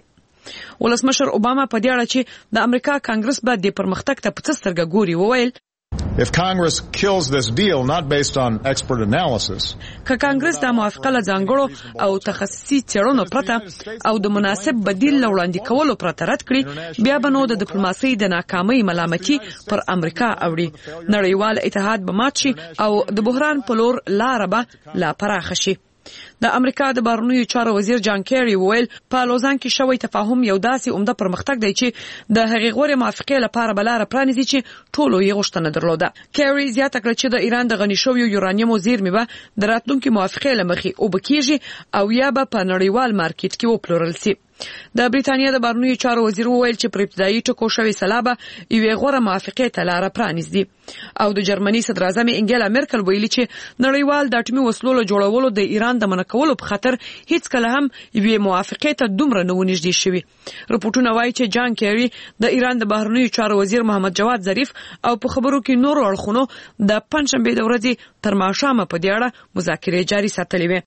ولسمشر اوباما په دې اړه چې د امریکا کانګرس به د پرمختګ ته په څه سترګه ګوري وویل If Congress kills this deal not based on expert analysis, که کانګرس د موافقه له ځانګړو او تخصصي څېړنو پرته او د مناسب بدیل له وړاندې کولو پرته رد کړي، بیا به نو د ډیپلوماسۍ د ناکامۍ ملامتي پر امریکا اوړي. نړیوال اتحاد به مات شي او د بحران په لور لاره به لا پراخه شي. د امریکا د بهرنیو چارو وزیر جان کیری ویل په لوزان کې شوی تفاهم یو داسې عمده پرمختګ دی چې د هغې غوړې موافقې لپاره بلاره پرانیزي چې ټولو یې غوښتنه درلوده. کیری زیاته کړه چې د ایران د غني شویو یورانیمو زیرمې به د راتلونکي موافقې له مخې اوبه کیږي او یا به په نړیوال مارکیټ کې وپلورل شي. د بریتانیا د بهرنیو چارو وزیر وویل چې پر ابتدایي ټکو شوی سلابه یوې غوره موافقې ته لاره پرانیزي او د جرمني صدر اعظم انګیلا مرکل ویلي چې نړیوال د اټومي وسلو له جوړولو د ایران د منع کولو په خاطر هیڅ کله هم یوې موافقې ته دومره نه ونږدې شوي. رپورټونه وایي چې جان کیری د ایران د بهرنیو چارو وزیر محمد جواد ظریف او په خبرو کې نور اړخونو د پنځشنبه د ورځې تر ماښامه په دې اړه مذاکرې جاري ساتلې وې.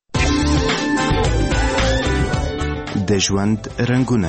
د ژوند رنگونه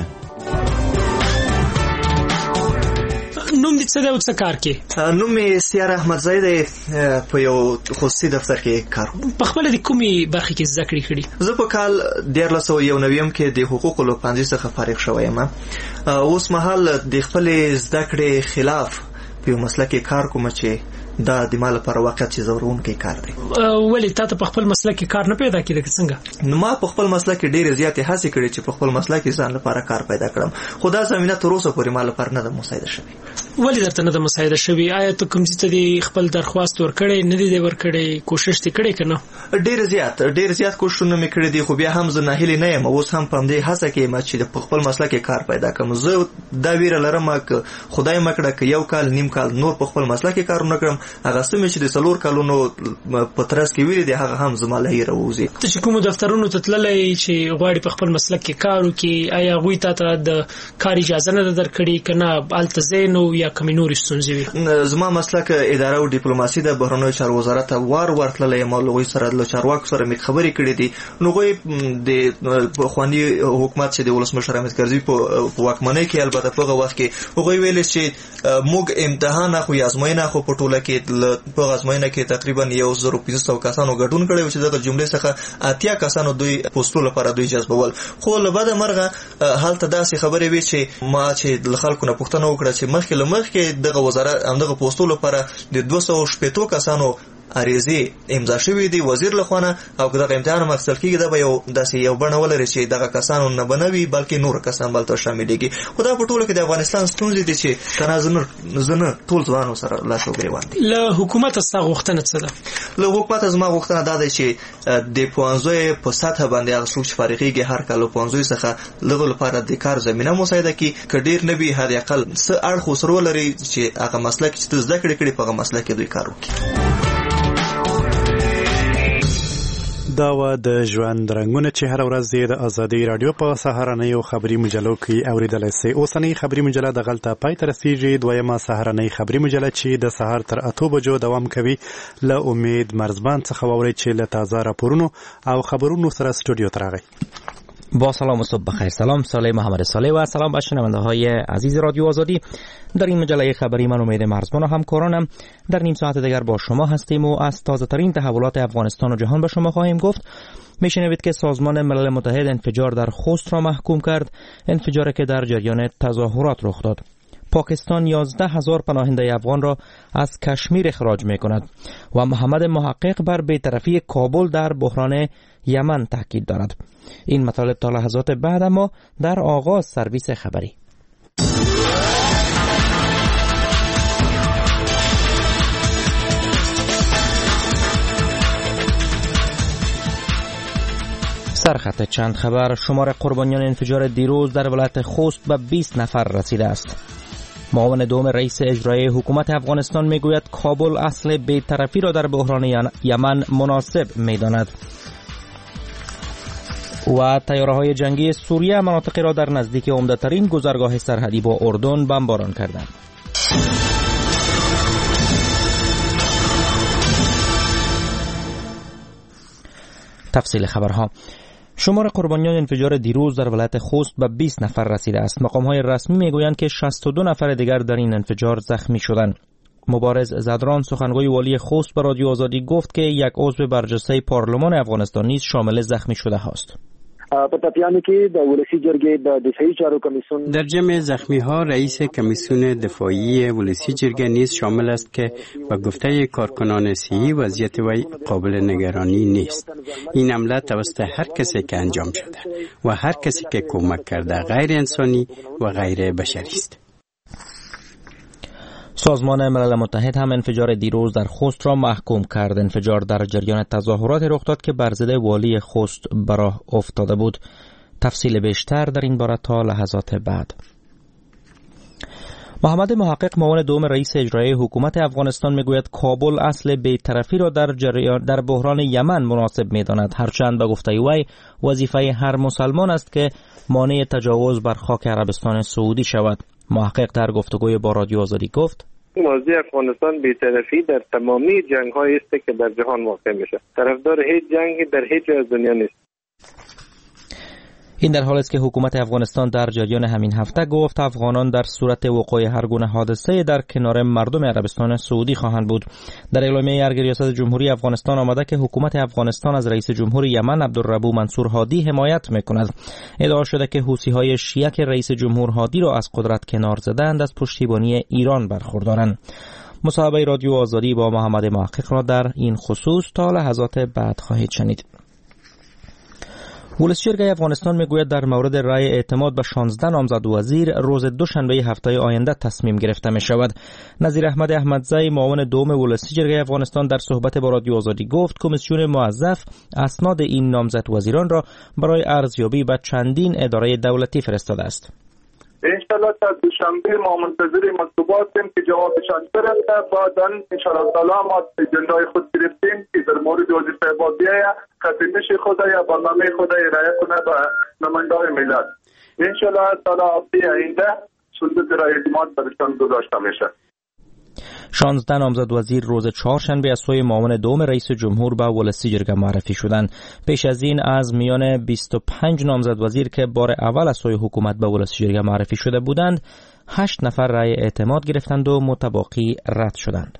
نوم دې څه دی او څه کار کې؟ نوم مې سیار احمدزی دی، په یو خصوصي دفتر کې کار کوم. په خپله د کومې برخې کې زده کړې کړي؟ زه په کال 1991 کې د حقوقو له پوهنځي څخه فارغ شوی یم. اوس مهال د خپلې زده کړې خلاف په یو مسله کې کار کوم چې دا د ما لپاره واقعیت چې زورونکی کار دی. ولې تا ته په خپل مسله کې کار نه پیدا کېده که څنګه؟ نو ما په خپل مسله کې ډېرې زیاتې هڅې کړې چې په خپل مسله کې ځان لپاره کار پیدا کړم، خو دا زمینه تر اوسه پورې ما لپاره نه ده مساعده شوې. ولې درته نه ده مساعده شوې؟ آیا ته کوم ځای ته دې خپل درخواست ورکړی، نه دی ورکړی، کوشش دې کړی که نه؟ ډېر زیات کوششونه مې کړي دي، خو بیا هم زه ناهیلې نه یم. اوس هم په همدې هڅه کې یم چې په خپل مسله کې کار پیدا کړم. زه دا ویره لرم که خدای مکړه که یو کال نیم کال نور په خپل مسله کې کار ونه کړم، هغه څه مې چې د 4 کالونو په ترڅ کې ویلي دي هغه هم زما له هیره ووځي. ته چې کومو دفترونو ته تللی چې غواړې په خپل مسلک کې کار وکړي، آیا هغوی تا ته د کار اجازه نه ده درکړې که نه هلته ځای نه و یا کومې نورې ستونزې وي؟ زما مسلک اداره او ډیپلوماسي د بهرنیو چارو وزارت ته وار تللی یم او له هغوی سره له چارواکو سره مې خبرې کړې دي. نو هغوی د پخواني حکومت چې د ولسمشر حامد کرزي په واکمنۍ کې البته په هغه وخت کې هغوی ویلې چې موږ امتحان اخلو یا ازموینه اخلو، په ټوله کې په ازموینه کې تقریبا 1500 کسانو ګډون کړی و چې دغه جملې څخه 80 کسانو دوی پوسټو لپاره دوی جذبول. خو له بده مرغه هلته داسې خبرې وي چې ما چې له خلکو نه پوښتنه وکړه چې مخکې دغه وزارت همدغه پوسټو لپاره د 280 کسانو عریضې امضا شوې دي وزیر لخوانه او که دغه امتحان مخصل کیږي دا به یو داسې یو بڼه ولري چې دغه کسانو نه بنوي بلکې نور کسان بل ته شاملېږي. خو دا په ټولو کې د افغانستان ستونزې دي چې تنازل ټول ځوانو سره لاس او ګریوان دي. له حکومت څخه غوښتنه څه ده؟ له حکومت زما غوښتنه دا ده چې د پوهنځیو په سطح باندې هغه څوک چې فارغېږي هر کال له پوهنځیو څخه لغو لپاره د کار زمینه مساعده کړي، که ډېر نه وي حد اقل څه اړخ ورسره ولري چې هغه مسلک چې ته زده کړې په هغه مسلک کې دوی کار وکړي. دا و د ژوند رنګونه چې هر ورځ د ازادي رادیو په سهارنۍ خبري مجلو کې اوریدلای شئ. اوسنۍ خبري مجله د غلطه پای ته رسیږي. دویمه سهارنۍ خبري مجله چې د سهار تر 8 بجو دوام کوي له امید مرزبان څخه واورئ چې له تازه راپورونو او خبرونو سره استودیو ته راغی. با سلام و صبح بخیر. سلام صالح محمد صالح و سلام به شنونده های عزیز رادیو آزادی. در این مجله خبری من امید مرزبان و همکارانم در نیم ساعت دیگر با شما هستیم و از تازه ترین تحولات افغانستان و جهان به شما خواهیم گفت. میشنوید که سازمان ملل متحد انفجار در خوست را محکوم کرد، انفجاری که در جریان تظاهرات رخ داد. پاکستان 11,000 پناهنده افغان را از کشمیر اخراج می کند و محمد محقق بر بی‌طرفی کابل در بحران یمن تاکید دارد. این مطالب تا لحظات بعد، اما در آغاز سرویس خبری. سرخط چند خبر. شمار قربانیان انفجار دیروز در ولایت خوست به 20 نفر رسیده است. معاون دوم رئیس اجرایی حکومت افغانستان میگوید کابل اصل بی‌طرفی را در بحران یمن مناسب میداند. و طیاره‌های جنگی سوریه مناطقی را در نزدیک عمده‌ترین گذرگاه سرحدی با اردن بمباران کردند. تفصیل خبرها. شمار قربانیان انفجار دیروز در ولایت خوست به 20 نفر رسیده است. مقام‌های رسمی میگویند که 62 نفر دیگر در این انفجار زخمی شدند. مبارز زدران سخنگوی والی خوست به رادیو آزادی گفت که یک عضو برجسته پارلمان افغانستان نیز شامل زخمی شده است. در جمع زخمی ها رئیس کمیسیون دفاعی ولسی جرگه نیز شامل است که به گفته کارکنان صحی وضعیت وی قابل نگرانی نیست. این حمله توسط هر کسی که انجام شده و هر کسی که کمک کرده غیر انسانی و غیر بشری است. سازمان ملل متحد هم انفجار دیروز در خوست را محکوم کرد. انفجار در جریان تظاهرات رخ داد که بر ضد والی خوست به راه افتاده بود. تفصیل بیشتر در این باره تا لحظات بعد. محمد محقق معاون دوم رئیس اجرایی حکومت افغانستان میگوید کابل اصل بی‌طرفی را در بحران یمن مناسب میداند، هرچند به گفته وی وظیفه هر مسلمان است که مانع تجاوز بر خاک عربستان سعودی شود. محقق در گفتگوی با رادیو آزادی گفت موضوع افغانستان بی‌طرفی در تمامی جنگ‌هایی است که در جهان واقع میشه. طرفدار هیچ جنگی در هیچ جای از دنیا نیست. این در حالی است که حکومت افغانستان در جریان همین هفته گفت افغانان در صورت وقوع هر گونه حادثه در کنار مردم عربستان سعودی خواهند بود. در اعلامیه ارگ ریاست جمهوری افغانستان آمده که حکومت افغانستان از رئیس جمهور یمن عبدالربو منصور هادی حمایت میکند. ادعا شده که حوثی‌های شیعه که رئیس جمهور هادی را از قدرت کنار زدند از پشتیبانی ایران برخوردارند. مصاحبه رادیو آزادی با محمد محقق را در این خصوص تا لحظات بعد خواهید شنید. ولسی جرگه افغانستان میگوید در مورد رأی اعتماد به 16 نامزد وزیر روز دوشنبه هفته آینده تصمیم گرفته می شود. نظیر احمد احمدزی معاون دوم ولسی جرگه افغانستان در صحبت با رادیو آزادی گفت کمیسیون موظف اسناد این نامزد وزیران را برای ارزیابی به چندین اداره دولتی فرستاده است. انشالله تا دوشنبه ما منتظر مطلوبات هستیم که جوابشان برسه. بعداً انشالله تعالی ما اجندای خود گرفتیم که در مورد وظیفه بازی خطیبش خود یا برنامه خود ارائه کنه به نمایندگان ملت. انشالله تعالی هفته آینده سلطه را اعتماد برشان گذاشته میشه. 16 نامزد وزیر روز چهارشنبه از سوی معاون دوم رئیس جمهور به ولسی جرگه معرفی شدند. پیش از این از میان 25 نامزد وزیر که بار اول از سوی حکومت به ولسی جرگه معرفی شده بودند 8 نفر رأی اعتماد گرفتند و متباقی رد شدند.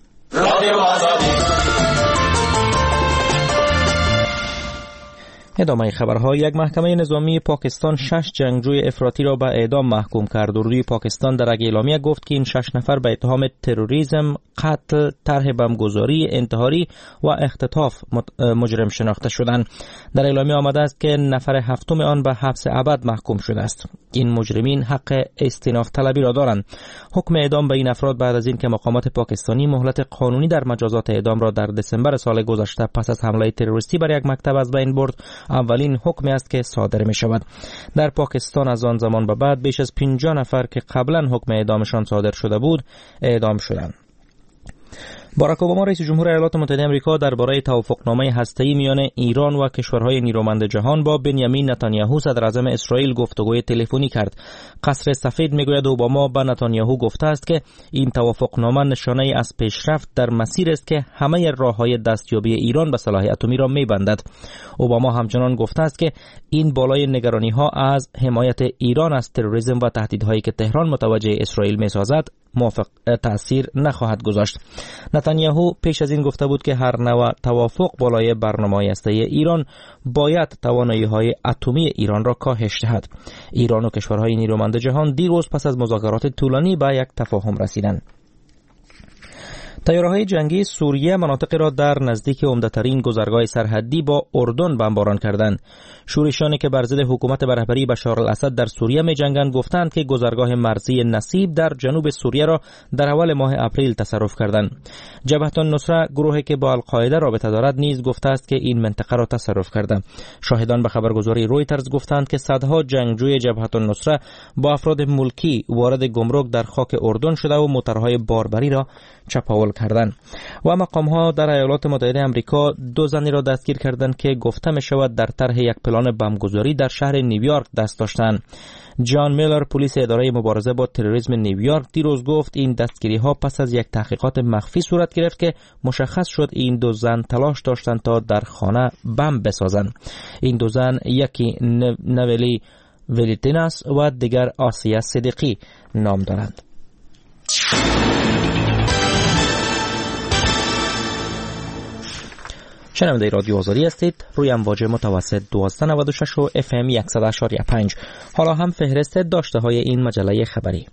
ادامه خبرها. یک محکمه نظامی پاکستان 6 جنگجوی افراطی را به اعدام محکوم کرد. اردوی پاکستان در یک اعلامیه گفت که این 6 نفر به اتهام تروریسم، قتل، طرح بمبگذاری، انتحاری و اختطاف مجرم شناخته شدند. در اعلامیه آمده است که نفر هفتم آن به حبس ابد محکوم شده است. این مجرمین حق استئناف طلبی را دارند. حکم اعدام به این افراد بعد از اینکه مقامات پاکستانی مهلت قانونی در مجازات اعدام را در دسامبر سال گذشته پس از حمله تروریستی بر یک مکتب از بین برد، اولین حکمی است که صادر می شود. در پاکستان از آن زمان به بعد بیش از 50 نفر که قبلا حکم اعدامشان صادر شده بود اعدام شدند. باراک اوباما رئیس جمهور ایالات متحده آمریکا درباره توافقنامه هسته‌ای میان ایران و کشورهای نیرومند جهان با بنیامین نتانیاهو صدر اعظم اسرائیل گفتگوی تلفنی کرد. قصر سفید میگوید اوباما به نتانیاهو گفته است که این توافقنامه نشانه از پیشرفت در مسیر است که همه راههای دستیابی ایران به سلاح اتمی را میبندد. اوباما همچنان گفته است که این بالای نگرانی‌ها از حمایت ایران از تروریسم و تهدیدهایی که تهران متوجه اسرائیل میسازد موافق تأثیر نخواهد گذاشت. نتانیاهو پیش از این گفته بود که هر نوع توافق بالای برنامه‌های هسته‌ای ایران باید توانایی‌های اتمی ایران را کاهش دهد. ایران و کشورهای نیرومند جهان دیروز پس از مذاکرات طولانی به یک تفاهم رسیدند. طیاره‌های جنگی سوریه مناطقی را در نزدیک عمده‌ترین گذرگاه سرحدی با اردن بمباران کردند. شورشیانی که بر ضد حکومت به رهبری بشار الاسد در سوریه می‌جنگند گفتند که گذرگاه مرزی نصیب در جنوب سوریه را در اول ماه اپریل تصرف کردند. جبهه النصره گروهی که با القاعده رابطه دارد نیز گفته است که این منطقه را تصرف کرده. شاهدان به خبرگزاری رویترز گفتند که صدها جنگجوی جبهه النصره با افراد ملکی وارد گمرک در خاک اردن شده و موترهای باربری را چپاول کردند. و مقام‌ها در ایالات متحده آمریکا 2 زنی را دستگیر کردند که گفته می‌شود در طرح یک پلان بمبگذاری در شهر نیویورک دست داشتند. جان میلر پلیس اداره مبارزه با تروریسم نیویورک دیروز گفت این دستگیری‌ها پس از یک تحقیقات مخفی صورت گرفت که مشخص شد این 2 زن تلاش داشتند تا در خانه بمب بسازند. این 2 زن یکی نولی ولیتیناس و دیگر آسیا صدیقی نام دارند. شنونده رادیو آزادی هستید. روی امواج متوسط 1296 و FM 100.5. حالا هم فهرست داشته های این مجله خبری.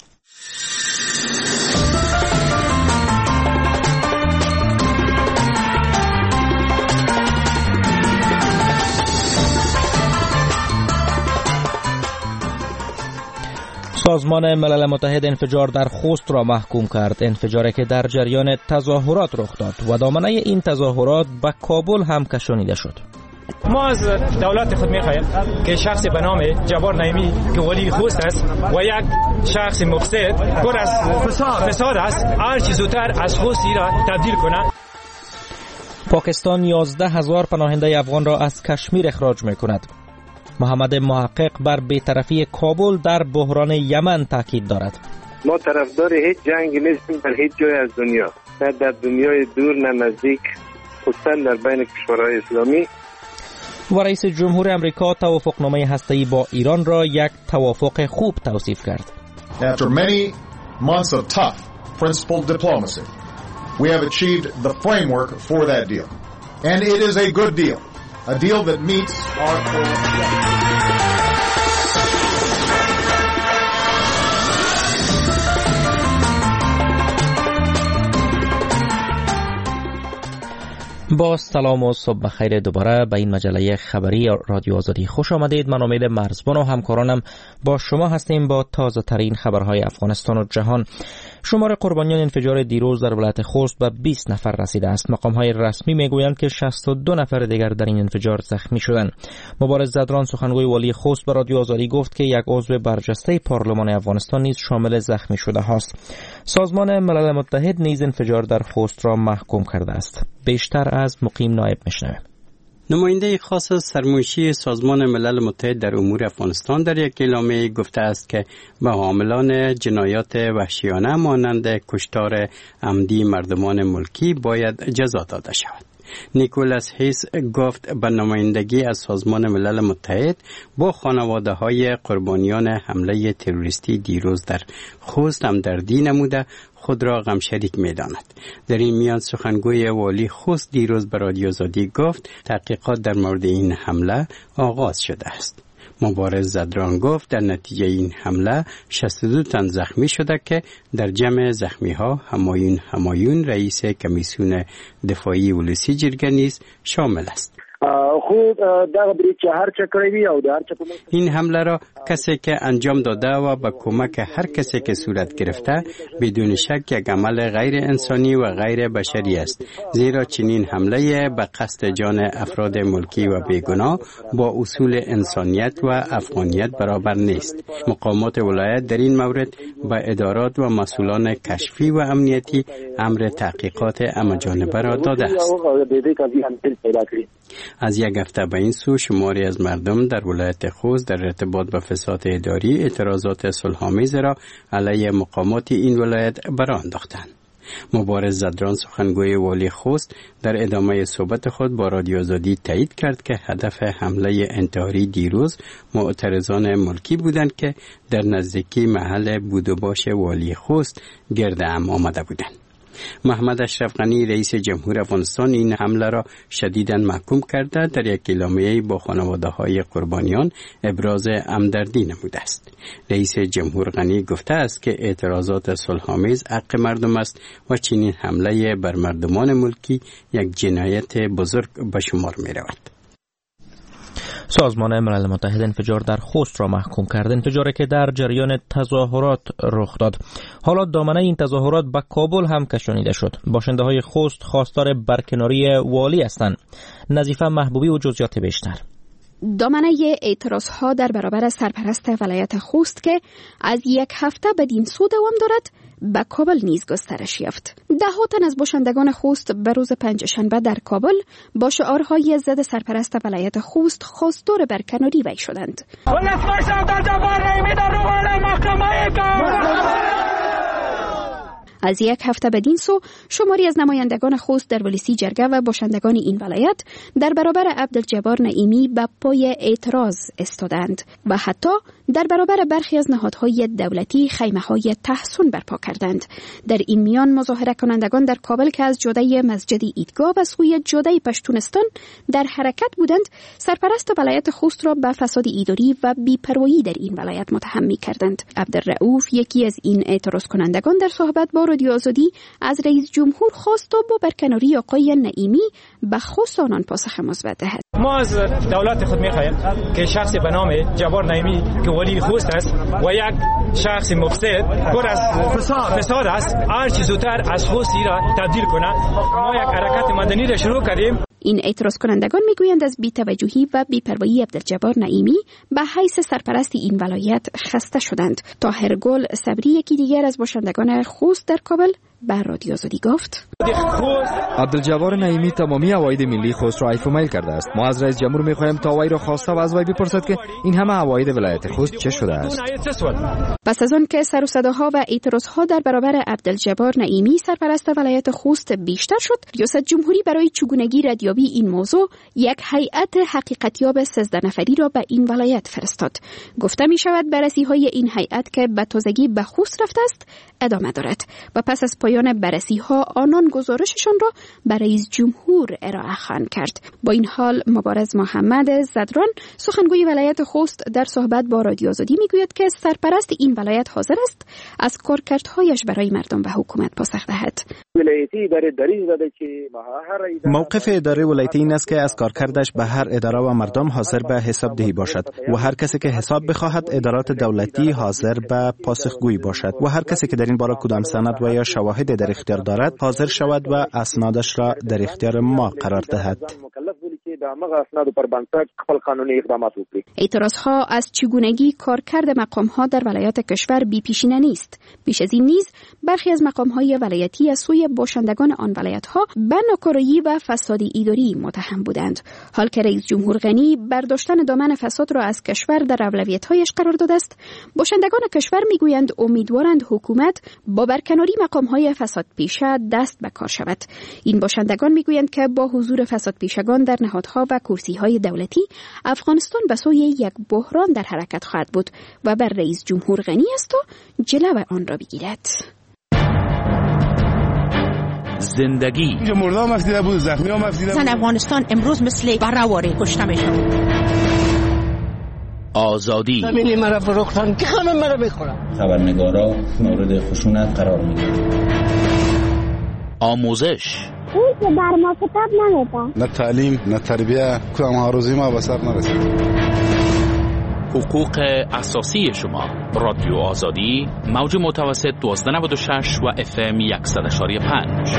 سازمان ملل متحد انفجار در خوست را محکوم کرد. انفجاری که در جریان تظاهرات رخ داد و دامنه این تظاهرات به کابل هم کشانیده شد. ما از دولت خود می‌خواهیم که شخص به نام جبار نعیمی که ولی خوست است و یک شخص مفسد پر از فساد است هر چه زودتر از خوست را تبدیل کند. پاکستان 11,000 پناهنده افغان را از کشمیر اخراج می‌کند. محمد محقق بر بی‌طرفی کابل در بحران یمن تاکید دارد. ما طرفدار هیچ جنگی نیستیم در هیچ جای از دنیا، نه در دنیای دور نه نزدیک، خصوصا در بین کشورهای اسلامی. و رئیس جمهور امریکا توافقنامه هسته‌ای با ایران را یک توافق خوب توصیف کرد. After many months of tough principled diplomacy, we have achieved the framework for that deal. And it is a good deal. A deal that meets our با سلام و صبح بخیر دوباره به این مجله خبری رادیو آزادی خوش آمدید. من امید مرزبان و همکارانم با شما هستیم با تازه ترین خبرهای افغانستان و جهان. شمار قربانیان انفجار دیروز در ولایت خوست به 20 نفر رسیده است. مقام‌های رسمی میگویند که 62 نفر دیگر در این انفجار زخمی شدند. مبارز زدران سخنگوی والی خوست به رادیو آزادی گفت که یک عضو برجسته پارلمان افغانستان نیز شامل زخمی شده است. سازمان ملل متحد نیز انفجار در خوست را محکوم کرده است. بیشتر از مقیم نایب میشنویم. نماینده خاص سرمنشی سازمان ملل متحد در امور افغانستان در یک اعلامیه گفته است که به حاملان جنایات وحشیانه مانند کشتار عمدی مردمان ملکی باید جزا داده شود. نیکولاس هیس گفت به نمایندگی از سازمان ملل متحد با خانواده های قربانیان حمله تروریستی دیروز در خوست همدردی نموده خود را غمشریک می‌داند. در این میان سخنگوی والی خوست دیروز به رادیو آزادی گفت تحقیقات در مورد این حمله آغاز شده است. مبارز زدران گفت در نتیجه این حمله 62 تن زخمی شده که در جمع زخمی ها همایون رئیس کمیسیون دفاعی ولسی جرګه نیز شامل است. این حمله را کسی که انجام داده و با کمک هر کسی که صورت گرفته بدون شک یک عمل غیر انسانی و غیر بشری است، زیرا چنین حمله به قصد جان افراد ملکی و بیگناه با اصول انسانیت و افغانیت برابر نیست. مقامات ولایت در این مورد به ادارات و مسئولان کشفی و امنیتی امر تحقیقات همه‌جانبه را داده است. از یک هفته به این سو شماری از مردم در ولایت خوست در ارتباط با فساد اداری اعتراضات صلح‌آمیز را علیه مقامات این ولایت برآ انداختند. مبارز زدران سخنگوی والی خوست در ادامه صحبت خود با رادیو آزادی تایید کرد که هدف حمله انتحاری دیروز معترضان ملکی بودند که در نزدیکی محل بود و باش والی خوست گرد هم آمده بودند. محمد اشرف غنی رئیس جمهور افغانستان این حمله را شدیداً محکوم کرده در یک اعلامیه با خانواده‌های قربانیان ابراز همدردی نموده است. رئیس جمهور غنی گفته است که اعتراضات صلح‌آمیز حق مردم است و چنین حمله بر مردمان ملکی یک جنایت بزرگ به شمار می‌رود. سازمان ملل متحد انفجار در خوست را محکوم کرد، انفجاری که در جریان تظاهرات رخ داد. حالا دامنه این تظاهرات به کابل هم کشانیده شد. باشنده های خوست خواستار برکناری والی هستند. نظیفه محبوبی و جزئیات بیشتر. دامنه اعتراضها در برابر سرپرست ولایت خوست که از یک هفته بدین سو دوام دارد به کابل نیز گسترش یافت. ده‌ها تن از باشندگان خوست به روز پنجشنبه در کابل با شعارهای ضد سرپرست ولایت خوست خواستار برکناری وی شدند. از یک هفته بدین سو شماری از نمایندگان خوست در ولسی جرگه و باشندگان این ولایت در برابر عبدالجبار نعیمی به پای اعتراض استادند و حتی در برابر برخی از نهادهای دولتی خیمه‌های تحصن برپا کردند. در این میان مظاهره کنندگان در کابل که از جاده مسجد عیدگاه و سوی جاده پشتونستان در حرکت بودند، سرپرست ولایت خوست را به فساد اداری و بی‌پروایی در این ولایت متهم می‌کردند. عبدالرؤوف یکی از این اعتراض کنندگان در صحبت با رادیو آزادی از رئیس جمهور خواست تا با برکناری آقای نعیمی به خواست آنان پاسخ مثبت دهد. ما از دولت خود می‌خواهیم که شخصی به نام جبار نعیمی که ولی خوست است و یک شخص مفسد پر از فساد است هر چه زودتر از خوست را تبدیل کنه. ما یک حرکت مدنی را شروع کردیم. این اعتراض کنندگان میگویند از بی‌توجهی و بی‌پروایی عبدالجبار نعیمی به حیث سرپرست این ولایت خسته شدند. طاهر گل صبری یکی دیگر از باشندگان خوست در کابل بر رادیو آزادی گفت: عبدالجبار نعیمی تمامی عواید ملی خوست را ایفو میل کرده است. ما از رئیس جمهور میخواهیم تا وی را خواسته و از وی بپرسد که این همه عواید ولایت خوست چه شده است. پس از آن که سر و صداها و اعتراضها در برابر عبدالجبار نعیمی سرپرست ولایت خوست بیشتر شد، ریاست جمهوری برای چگونگی ردیابی این موضوع یک هیئت حقیقتیاب 13 نفری را به این ولایت فرستاد. گفته می شود بررسی‌های این هیئت که به تازگی به خوست رفته است ادامه دارد و پس از پایان بررسی‌ها آنان گزارششان را برای رئیس جمهور ارائه خواهند کرد. با این حال مبارز محمد زدران سخنگوی ولایت خوست در صحبت با رادیو آزادی میگوید که سرپرست این ولایت حاضر است از کارکردهایش برای مردم و حکومت پاسخ دهد. موقف اداره ولایتی این است که از کارکردش به هر اداره و مردم حاضر به حساب دهی باشد و هر کسی که حساب بخواهد ادارات دولتی حاضر به پاسخگویی باشد و هر کسی که در این باره کدام سند و یا شواهد در اختیار دارد حاضر شود و اسنادش را در اختیار ما قرار دهد. د هغه اسنادو پر بنسټ خپل قانوني اقدامات وکړي. اعتراضها از چگونگی کارکرد مقام‌ها در ولایات کشور بی‌پیشینه نیست. بیش از این نیز برخی از مقام‌های ولایتی از سوی باشندگان آن ولایت‌ها به ناکارایی و فساد اداری متهم بودند. حال که رئیس جمهور غنی برداشتن دامن فساد را از کشور در اولویت‌هایش قرار داده است، باشندگان کشور می‌گویند امیدوارند حکومت با برکناری مقام‌های فساد پیشه دست به کار شود. این باشندگان می‌گویند که با حضور فساد پیشگان در نهادها و کرسی‌های دولتی، افغانستان به سوی یک بحران در حرکت خواهد بود و بر رئیس جمهور غنی است تا جلو آن را بگیرد. زندگی اینجا مردم مفیده بود، زخمی ها مفیده بود. زن افغانستان امروز مثل برهواره کشته میشن. آزادی زمینی مرا فروختن که همه مرا میخورن. خبرنگارا مورد خشونت قرار میگیرن. آموزش اون که بر ما کتاب نمیده. نه تعلیم نه تربیه، کدام آرزوی ما به سر نرسید. حقوق اساسی شما. رادیو آزادی، موج متوسط 1296 و FM 100.5.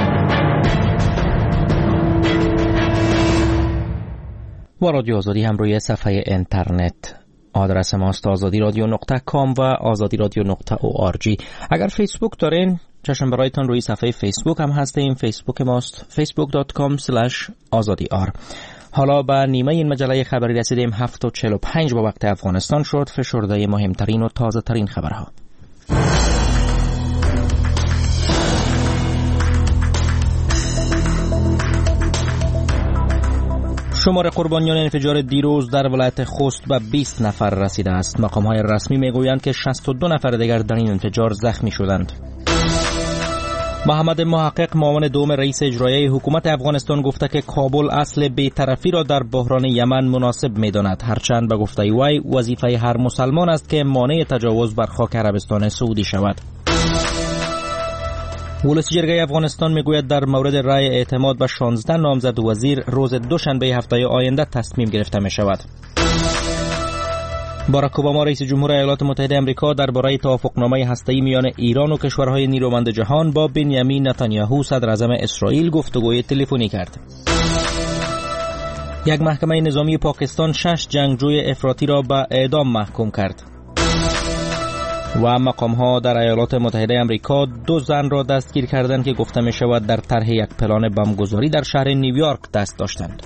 و رادیو آزادی هم روی صفحه اینترنت. آدرس ماست azadi.com و azadi.org. اگر فیسبوک دارین، چشم برایتان روی صفحه فیسبوک هم هستیم. فیسبوک ماست facebook.com/azadi.ar. حالا به نیمه این مجله خبری رسیدیم. 7:45 با وقت افغانستان شد. فشرده مهمترین و تازه ترین خبرها. شمار قربانیان انفجار دیروز در ولایت خوست به 20 نفر رسیده است. مقام‌های رسمی میگویند که 62 نفر دیگر در این انفجار زخمی شدند. محمد محقق، معاون دوم رئیس اجرایی حکومت افغانستان، گفته که کابل اصل بی‌طرفی را در بحران یمن مناسب می‌داند، هرچند به گفته وی وظیفه هر مسلمان است که مانع تجاوز بر خاک عربستان سعودی شود. ولسی جرگه افغانستان میگوید در مورد رأی اعتماد به 16 نامزد وزیر روز دوشنبه هفته آینده تصمیم گرفته می شود. باراک اوباما رئیس جمهور ایالات متحده آمریکا درباره توافقنامه هسته‌ای میان ایران و کشورهای نیرومند جهان با بنیامین نتانیاهو صدر اعظم اسرائیل گفتگوی تلفنی کرد. یک محکمه نظامی پاکستان 6 جنگجوی افراطی را به اعدام محکوم کرد. و مقام‌ها در ایالات متحده آمریکا 2 زن را دستگیر کردند که گفته می شود در طرح یک پلان بمبگذاری در شهر نیویورک دست داشتند.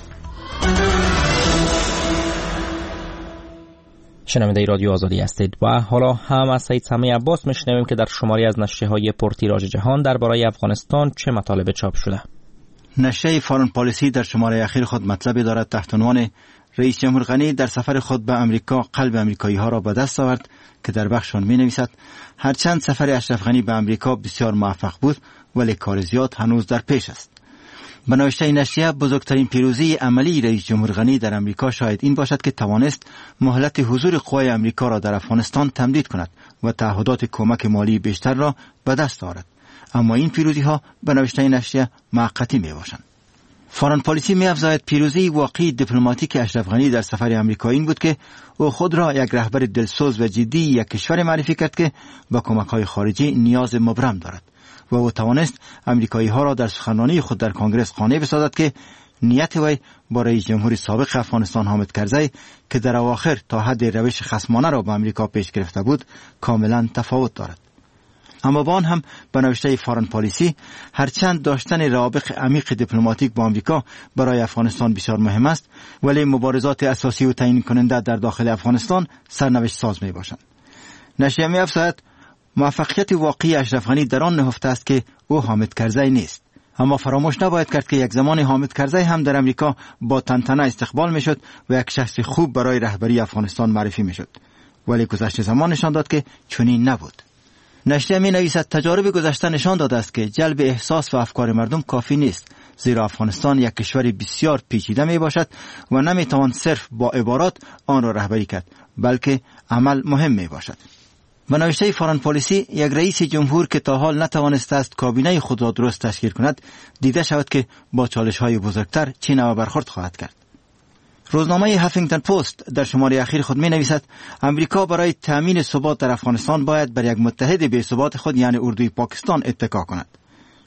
شنونده رادیو آزادی هستید و حالا هم از سید سمی عباس میشنویم که در شماری از نشریه‌های پرتیراژ جهان درباره افغانستان چه مطالب چاپ شده. نشریه فارن پالیسی در شماره اخیر خود مطلبی دارد تحت عنوان رئیس جمهور غنی در سفر خود به امریکا قلب امریکایی‌ها را به دست آورد که در بخش آن می‌نویسد هرچند سفر اشرف غنی به امریکا بسیار موفق بود ولی کار زیاد هنوز در پیش است. به نوشته نشریه بزرگترین پیروزی عملی رئیس جمهور غنی در امریکا شاید این باشد که توانست مهلت حضور قوای امریکا را در افغانستان تمدید کند و تعهدات کمک مالی بیشتر را به دست آورد. اما این پیروزی‌ها به نوشته نشریه موقتی میباشند. فارن پالیسی می‌افزاید پیروزی واقعی دیپلماتیک اشرف غنی در سفر امریکا این بود که او خود را یک رهبر دلسوز و جدی یک کشور معرفی کرد که با کمک‌های خارجی نیاز مبرم دارد و او توانست امریکایی‌ها را در سخنرانی خود در کنگره قانع بسازد که نیت وی با رئیس جمهور سابق افغانستان حامد کرزی که در اواخر تا حد روش خصمانه را به امریکا پیش گرفته بود کاملا تفاوت دارد. اما با آن هم به نوشته فارن پالیسی هرچند داشتن روابط عمیق دیپلماتیک با امریکا برای افغانستان بسیار مهم است ولی مبارزات اساسی و تعیین کننده در داخل افغانستان سرنوشت ساز می باشند. نشریه می افزاید موفقیت واقعی اشرف غنی در آن نهفته است که او حامد کرزی نیست. اما فراموش نباید کرد که یک زمان حامد کرزی هم در امریکا با تنتنه استقبال می شد و یک شخص خوب برای رهبری افغانستان معرفی می شد ولی گذشته زمان نشان داد که چنین نبود. نشریه می نویسد تجارب گذشته نشان داده است که جلب احساس و افکار مردم کافی نیست، زیرا افغانستان یک کشور بسیار پیچیده می باشد و نمی توان صرف با عبارات آن را رهبری کرد بلکه عمل مهم می باشد. به نوشته فارن پالیسی یک رئیس جمهور که تا حال نتوانسته است کابینه خود را درست تشکیل کند دیده شود که با چالش های بزرگتر چه نوع برخورد خواهد کرد. روزنامه هافینگتن پست در شماره اخیر خود می نویسد امریکا برای تامین ثبات در افغانستان باید بر یک متحد بی‌ثبات خود یعنی اردوی پاکستان اتکا کند.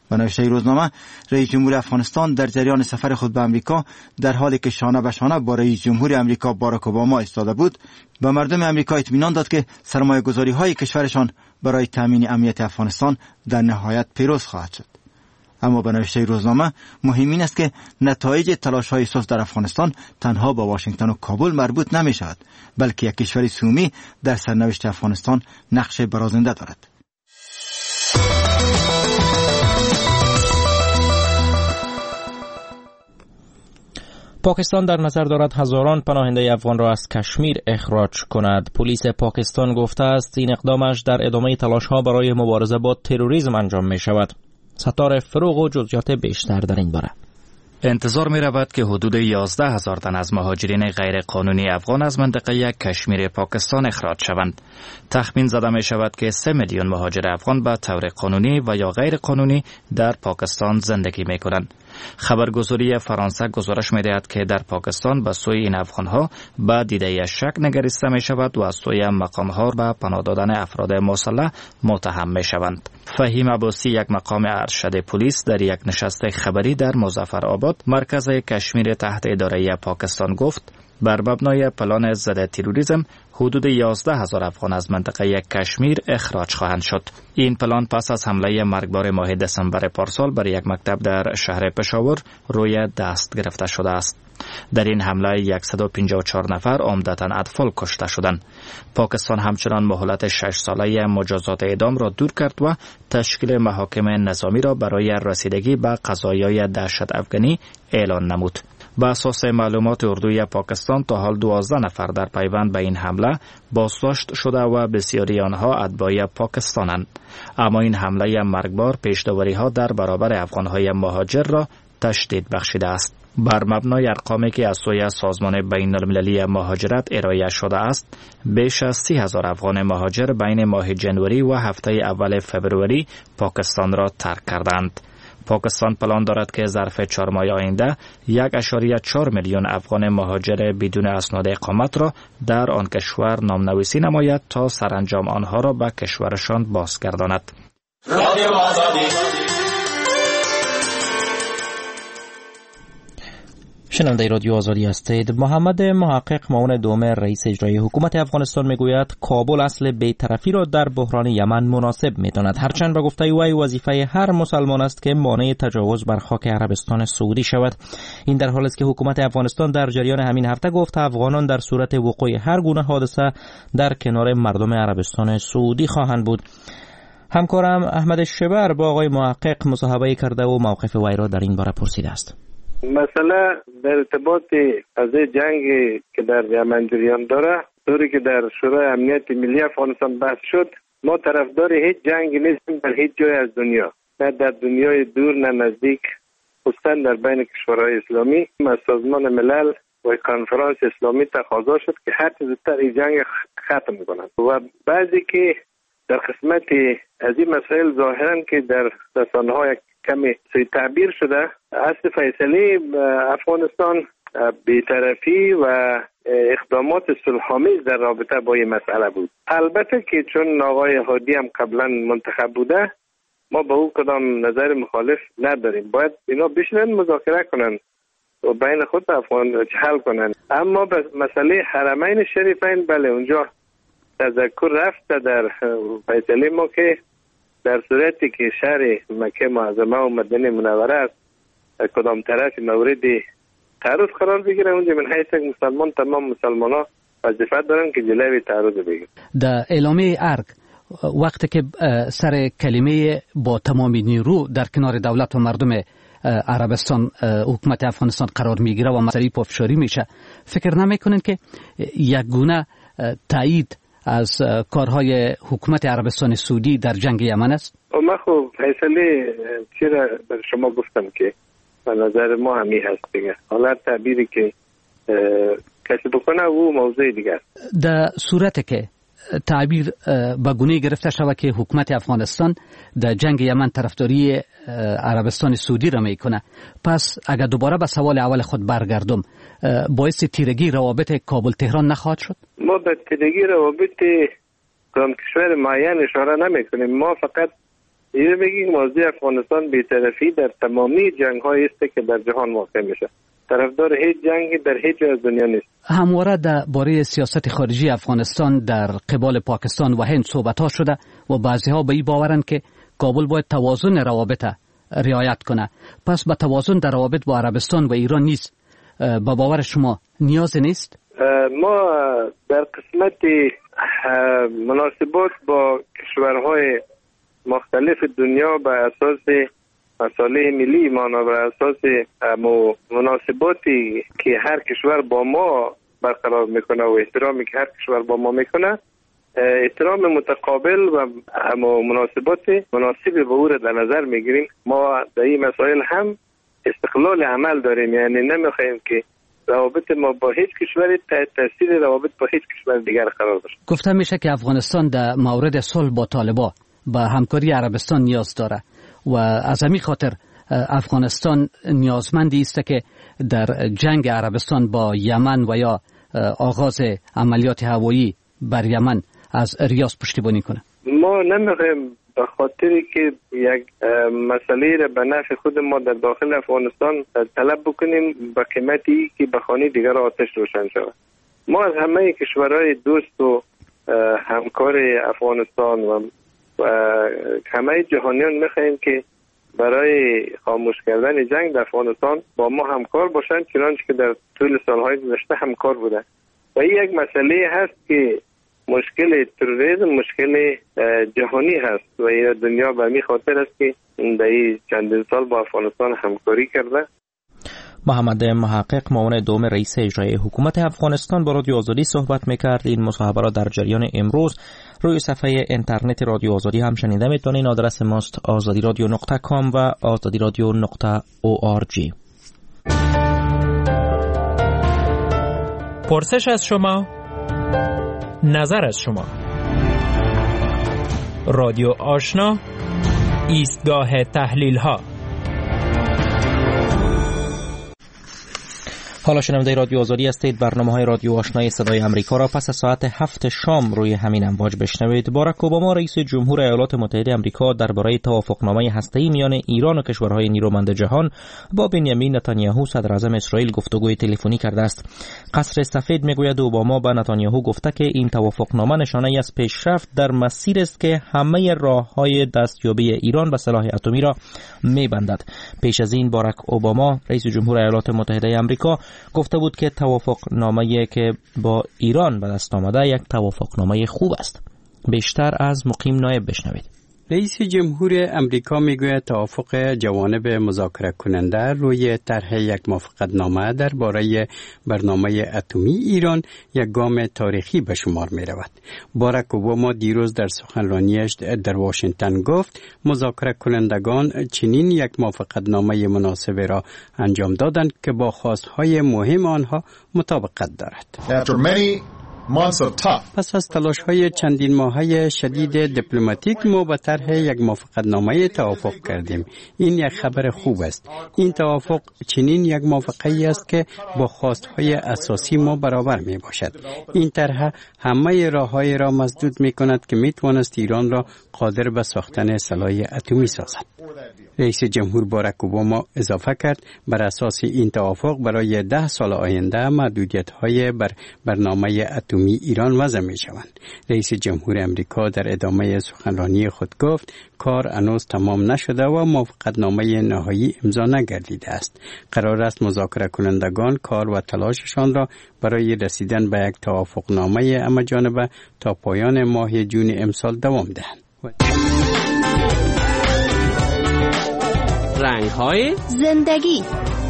به نوشته روزنامه، رئیس جمهور افغانستان در جریان سفر خود به امریکا در حالی که شانه به شانه با رئیس جمهور امریکا باراک اوباما ایستاده بود، به مردم امریکا اطمینان داد که سرمایه‌گذاری‌های کشورشان برای تامین امنیت افغانستان در نهایت پیروز خواهد شد. اما به نوشته روزنامه، مهم این است که نتایج تلاش‌های صلح در افغانستان تنها با واشنگتن و کابل مربوط نمی‌شود، بلکه یک کشور سومی در سرنوشت افغانستان نقش برازنده دارد. پاکستان در نظر دارد هزاران پناهنده افغان را از کشمیر اخراج کند. پلیس پاکستان گفته است این اقدامش در ادامه تلاش‌ها برای مبارزه با تروریسم انجام می شود. ستاره فروغ و جزئیات بیشتر در این باره. انتظار می رود که حدود 11,000 تن از مهاجرین غیر قانونی افغان از منطقه کشمیر پاکستان اخراج شوند. تخمین زده می شود که 3 میلیون مهاجر افغان به طور قانونی و یا غیر قانونی در پاکستان زندگی می کنند. خبرگزاری فرانسه گزارش می دهد که در پاکستان به سوی این افغانها به دیده شک نگریسته می شود و از سوی مقامها به پناه دادن افراد مسلح متهم می شوند. فهیم عباسی، یک مقام ارشد پلیس، در یک نشست خبری در مظفرآباد مرکز کشمیر تحت اداره پاکستان گفت بر مبنای پلان ضد تروریسم حدود 11,000 افغان از منطقه کشمیر اخراج خواهند شد. این پلان پس از حمله مرگبار ماه دسامبر پارسال بر یک مکتب در شهر پشاور روی دست گرفته شده است. در این حمله 154 نفر عمدتاً اطفال کشته شدند. پاکستان همچنان مهلت 6 ساله مجازات اعدام را دور کرد و تشکیل محاکم نظامی را برای رسیدگی به قضایای دهشت افغانی اعلان نمود. به اساس معلومات اردوی پاکستان تا حال 12 نفر در پیوند به این حمله بازداشت شده و بسیاری آنها اتباع پاکستانند. اما این حمله مرگبار پیش‌داوری‌ها در برابر افغان‌های مهاجر را تشدید بخشیده است. بر مبنای ارقامی که از سوی سازمان بین‌المللی مهاجرت ارائه شده است، بیش از 30,000 افغان مهاجر بین ماه جنوری و هفته اول فبروری پاکستان را ترک کردند. پاکستان پلان دارد که ظرف 4 ماه آینده 1.4 میلیون افغان مهاجر بدون اسناد اقامت را در آن کشور نامنویسی نماید تا سرانجام آنها را به کشورشان بازگرداند. شنونده رادیو آزادی هستید. محمد محقق، معاون دوم رئیس اجرایی حکومت افغانستان میگوید کابل اصل بی‌طرفی را در بحران یمن مناسب میداند، هرچند به گفته او وظیفه هر مسلمان است که مانع تجاوز بر خاک عربستان سعودی شود. این در حالی است که حکومت افغانستان در جریان همین هفته گفت افغانان در صورت وقوع هر گونه حادثه در کنار مردم عربستان سعودی خواهند بود. همکارم احمد شبر با آقای محقق مصاحبه کرده و موقف وی را در این باره پرسیده است. مسئله در ارتباط از جنگی که در یمن جریان داره، طوری که در شورای امنیت ملی افغانستان بحث شد، ما طرفدار هیچ جنگی نیستیم در هیچ جای از دنیا، نه در دنیای دور نه نزدیک، خصوصا در بین کشورهای اسلامی. از سازمان ملل و کنفرانس اسلامی تقاضا شد که هر چه زودتر این جنگ ختم کنند و بعضی که در قسمت از این مسائل ظاهرا که در رسانه‌ها کمی سوی تعبیر شده، اصل فیصله افغانستان بی‌طرفی و اقدامات صلح‌آمیز در رابطه با این مسئله بود. البته که چون آقای هادی هم قبلا منتخب بوده، ما با او کدام نظر مخالف نداریم. باید اینا بشینن مذاکره کنن و بین خود افغان حل کنن. اما به مسئله حرمین شریفین، بله اونجا تذکر رفته در فیصله ما که در صورتی که شهر مکه معظمه و مدینه منوره است کدام طرف مورد تعرض قرار بگیره، اونجا من حیث مسلمان تمام مسلمان‌ها وظیفه دارن که جلوی تعرض بگیرن. در اعلامیه ارگ وقتی که سر کلمه با تمام نیرو در کنار دولت و مردم عربستان حکومت افغانستان قرار میگیره و مسئله پافشاری میشه، فکر نمیکنین که یک گونه تایید از کارهای حکومت عربستان سعودی در جنگ یمن است؟ ما خب فیصله چرا بر شما گفتم که به نظر ما همی هست دیگه. حالا تعبیری که کسی بکنه او موضوع دیگه است. در صورتی که تعبیر به گونه گرفته شود که حکومت افغانستان در جنگ یمن طرفداری عربستان سعودی را میکنه، پس اگر دوباره به سوال اول خود برگردم، باعث تیرگی روابط کابل تهران نخواهد شد؟ ما به تیرگی روابط کدام کشور معین اشاره نمی کنیم. ما فقط این بگیم موضوع افغانستان بی‌طرفی در تمامی جنگ‌های است که در جهان واقع میشه. طرفدار هیچ جنگی در هیچ جای از دنیا نیست. همواره درباره سیاست خارجی افغانستان در قبال پاکستان و هند صحبت‌ها شده و بعضی‌ها به این باورند که کابل باید توازن روابط رعایت کنه. پس به توازن در روابط با عربستان و ایران نیست. به باور شما نیاز نیست؟ ما در قسمت مناسبات با کشورهای مختلف دنیا به اساس مصالح ملی ما و به اساس مناسباتی که هر کشور با ما برقرار میکنه و احترامی که هر کشور با ما میکنه، احترام متقابل و مناسبات مناسب به او را در نظر میگیریم. ما در این مسائل هم استقلال عمل داریم، یعنی نمیخوایم که روابط ما با هیچ کشوری تاثیر روابط با هیچ کشور دیگر قرار داشته. گفته میشه که افغانستان در مورد صلح با طالبان به همکاری عربستان نیاز داره و از همین خاطر افغانستان نیازمندی است که در جنگ عربستان با یمن و یا آغاز عملیات هوایی بر یمن از ریاض پشتیبانی کنه. ما نمیخوایم به خاطری که یک مسئله را به نفع خود ما در داخل افغانستان طلب بکنیم به قیمتی که به خانه دیگر آتش روشن شود. ما از همه کشورهای دوست و همکار افغانستان و همه جهانیان میخواهیم که برای خاموش کردن جنگ در افغانستان با ما همکار باشند، چنانچه که در طول سالهای گذشته همکار بودند. و این یک مسئله هست که مشکل تروریسم مشکل جهانی هست و این دنیا به همین خاطر است که در این چندین سال با افغانستان همکاری کرده. محمد محقق، معاون دوم رئیس اجرایی حکومت افغانستان، با رادیو آزادی صحبت میکرد. این مصاحبه را در جریان امروز روی صفحه اینترنت رادیو آزادی هم شنیده میتونین. آدرس ماست azadiradio.com و azadiradio.org. پرسش از شما، نظر از شما. رادیو آشنا، ایستگاه تحلیل ها. حالا شنونده رادیو آزادی هستید. برنامه‌های رادیو آشنای صدای آمریکا را پس از ساعت 7 شام روی همین امواج بشنوید. باراک اوباما رئیس جمهور ایالات متحده آمریکا درباره توافقنامه هسته‌ای میان ایران و کشورهای نیرومند جهان با بنیامین نتانیاهو صدر اعظم اسرائیل گفتگوی تلفنی کرده است. قصر سفید میگوید اوباما به نتانیاهو گفته که این توافقنامه نشانه‌ای از پیشرفت در مسیر است که همه راه‌های دستیابی ایران به سلاح اتمی را می‌بندد. پیش از این باراک اوباما رئیس جمهور ایالات متحده آمریکا گفته بود که توافقنامه‌ای که با ایران به دست آمده یک توافقنامه خوب است. بیشتر از مقیم نایب بشنوید. رئیس جمهور امریکا میگوید توافق جوانب مذاکره کننده روی طرح یک موافقتنامه درباره برنامه اتمی ایران یک گام تاریخی به شمار می رود. باراک اوباما دیروز در سخنرانیش در واشنگتن گفت مذاکره کنندگان چنین یک موافقتنامه مناسب را انجام دادند که با خواستهای مهم آنها مطابقت دارد. پس از تلاش‌های چندین ماهه شدید دیپلماتیک ما به طرح یک موافقتنامه توافق کردیم. این یک خبر خوب است. این توافق چنین یک موافقتی است که با خواستهای اساسی ما برابر می باشد. این طرح همه راه‌های را مسدود می کند که می تواند ایران را قادر به ساختن سلاح اتمی سازد. رئیس جمهور باراک اوباما اضافه کرد بر اساس این توافق برای 10 سال آینده محدودیت‌های بر برنامه اتمی ایران وضع می‌شوند. رئیس جمهور امریکا در ادامه سخنرانی خود گفت کار هنوز تمام نشده و موافقتنامه نهایی امضا نگردیده است. قرار است مذاکره کنندگان کار و تلاششان را برای رسیدن به یک توافقنامه همه‌جانبه تا پایان ماه جون امسال دوام دهند. رنگ‌های زندگی.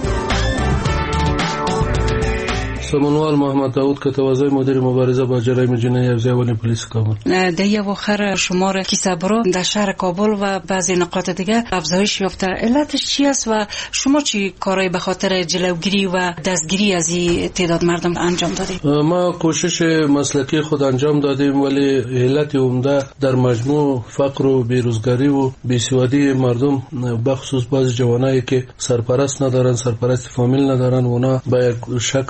سمونوال محمد داود که توازای مدیر مبارزه با جرایم جنایی از اول پلیس کابل. در اواخر شمار کیسه‌برو در شهر کابل و بعضی نقاط دیگه افزایش یافته. علتش چی است و شما چی کارایی به خاطر جلوگیری و دستگیری از این تعداد مردم انجام دادید؟ ما کوشش مسلکی خود انجام دادیم ولی علت عمده در مجموع فقر و بیروزگاری و بیسوادی مردم بخصوص بعضی جوانایی که سرپرست ندارن، سرپرست فامیل ندارن، اونا به یک شکل به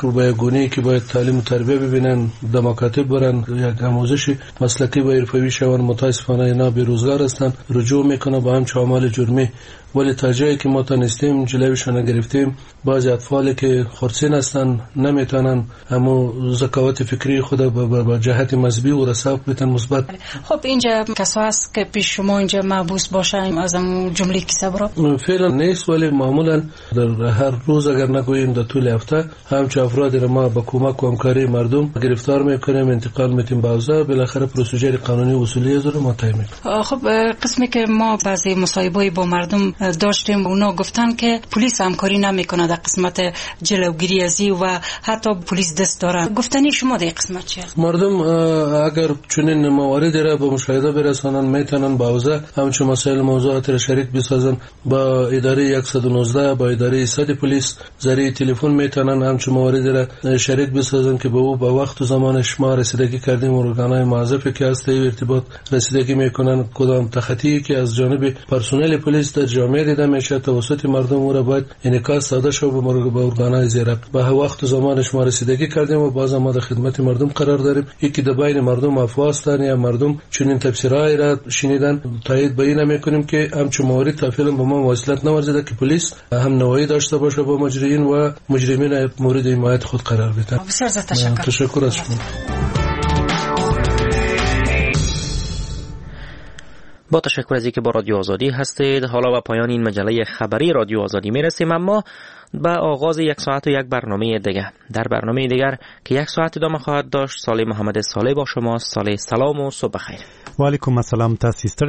گونه‌ای که باید تعلیم و تربیه ببینن، در مکاتب برن، یک آموزش مسلکی و حرفه‌ای شون. متاسفانه اینا بیروزگار هستن، رجوع میکنه به همچه اعمال جرمی. ولی تا جایی که ما تونستیم جلویشون گرفتیم. بعضی اطفالی که خرسین هستن نمیتونن همو ذکاوت فکری خود به جهت مذهبی و رساف بتن مثبت. خب اینجا کسا هست که پیش شما اینجا محبوس باشن از اون جمله کسا برا؟ فعلا نیست، ولی معمولا در هر روز اگر نگوییم در طول هفته همچه افرادی را ما با کمک و همکاری مردم گرفتار میکنیم، انتقال میتیم به حوزه، بالاخره پروسیجر قانونی و اصولی از رو ما طی میکنیم. خب قسمی که ما بعضی مصاحبه‌ای با مردم داشتیم، اونا گفتن که پلیس همکاری نمیکنه در قسمت جلوگیری از این و حتی پلیس دست داره. گفتنی شما در قسمت چیه؟ مردم اگر چنین مواردی را به مشاهده برسانن میتونن با حوزه همچون مسائل موضوعات را شریک بسازن با اداره 119 با اداره 100 پلیس ذریعه تلفن میتونن همچون مواردی را شریک بسازن که به او با وقت و زمانش ما رسیدگی کردیم و ارگانهای معذب که هست ارتباط رسیدگی میکنن. کدام تخطی که از جانب پرسنل پلیس در جامعه دیده میشه توسط مردم او را باید انعکاس داده شود به ارگانهای زیرک. به وقت و زمانش ما رسیدگی کردیم و باز ما در خدمت مردم قرار داریم. یکی در بین مردم افوا هستند یا مردم چنین تفسیرهایی را شنیدن، تایید به این نمیکنیم که همچون موارد تا فعلا به ما واصلت نورزیده که پلیس هم نوایی داشته باشه با مجرمین و مجرمین مورد حمایت خود قرار بده. بسیار تشکر. تشکر از شما. با تشکر از اینکه با رادیو آزادی هستید. حالا به پایان این مجله خبری رادیو آزادی میرسیم، اما به آغاز 1 ساعت و یک برنامه دیگه. در برنامه دیگر که 1 ساعت ادامه خواهد داشت، صالح محمد صالح با شما. صالح سلام و صبح بخیر. و علیکم السلام. تاسیستر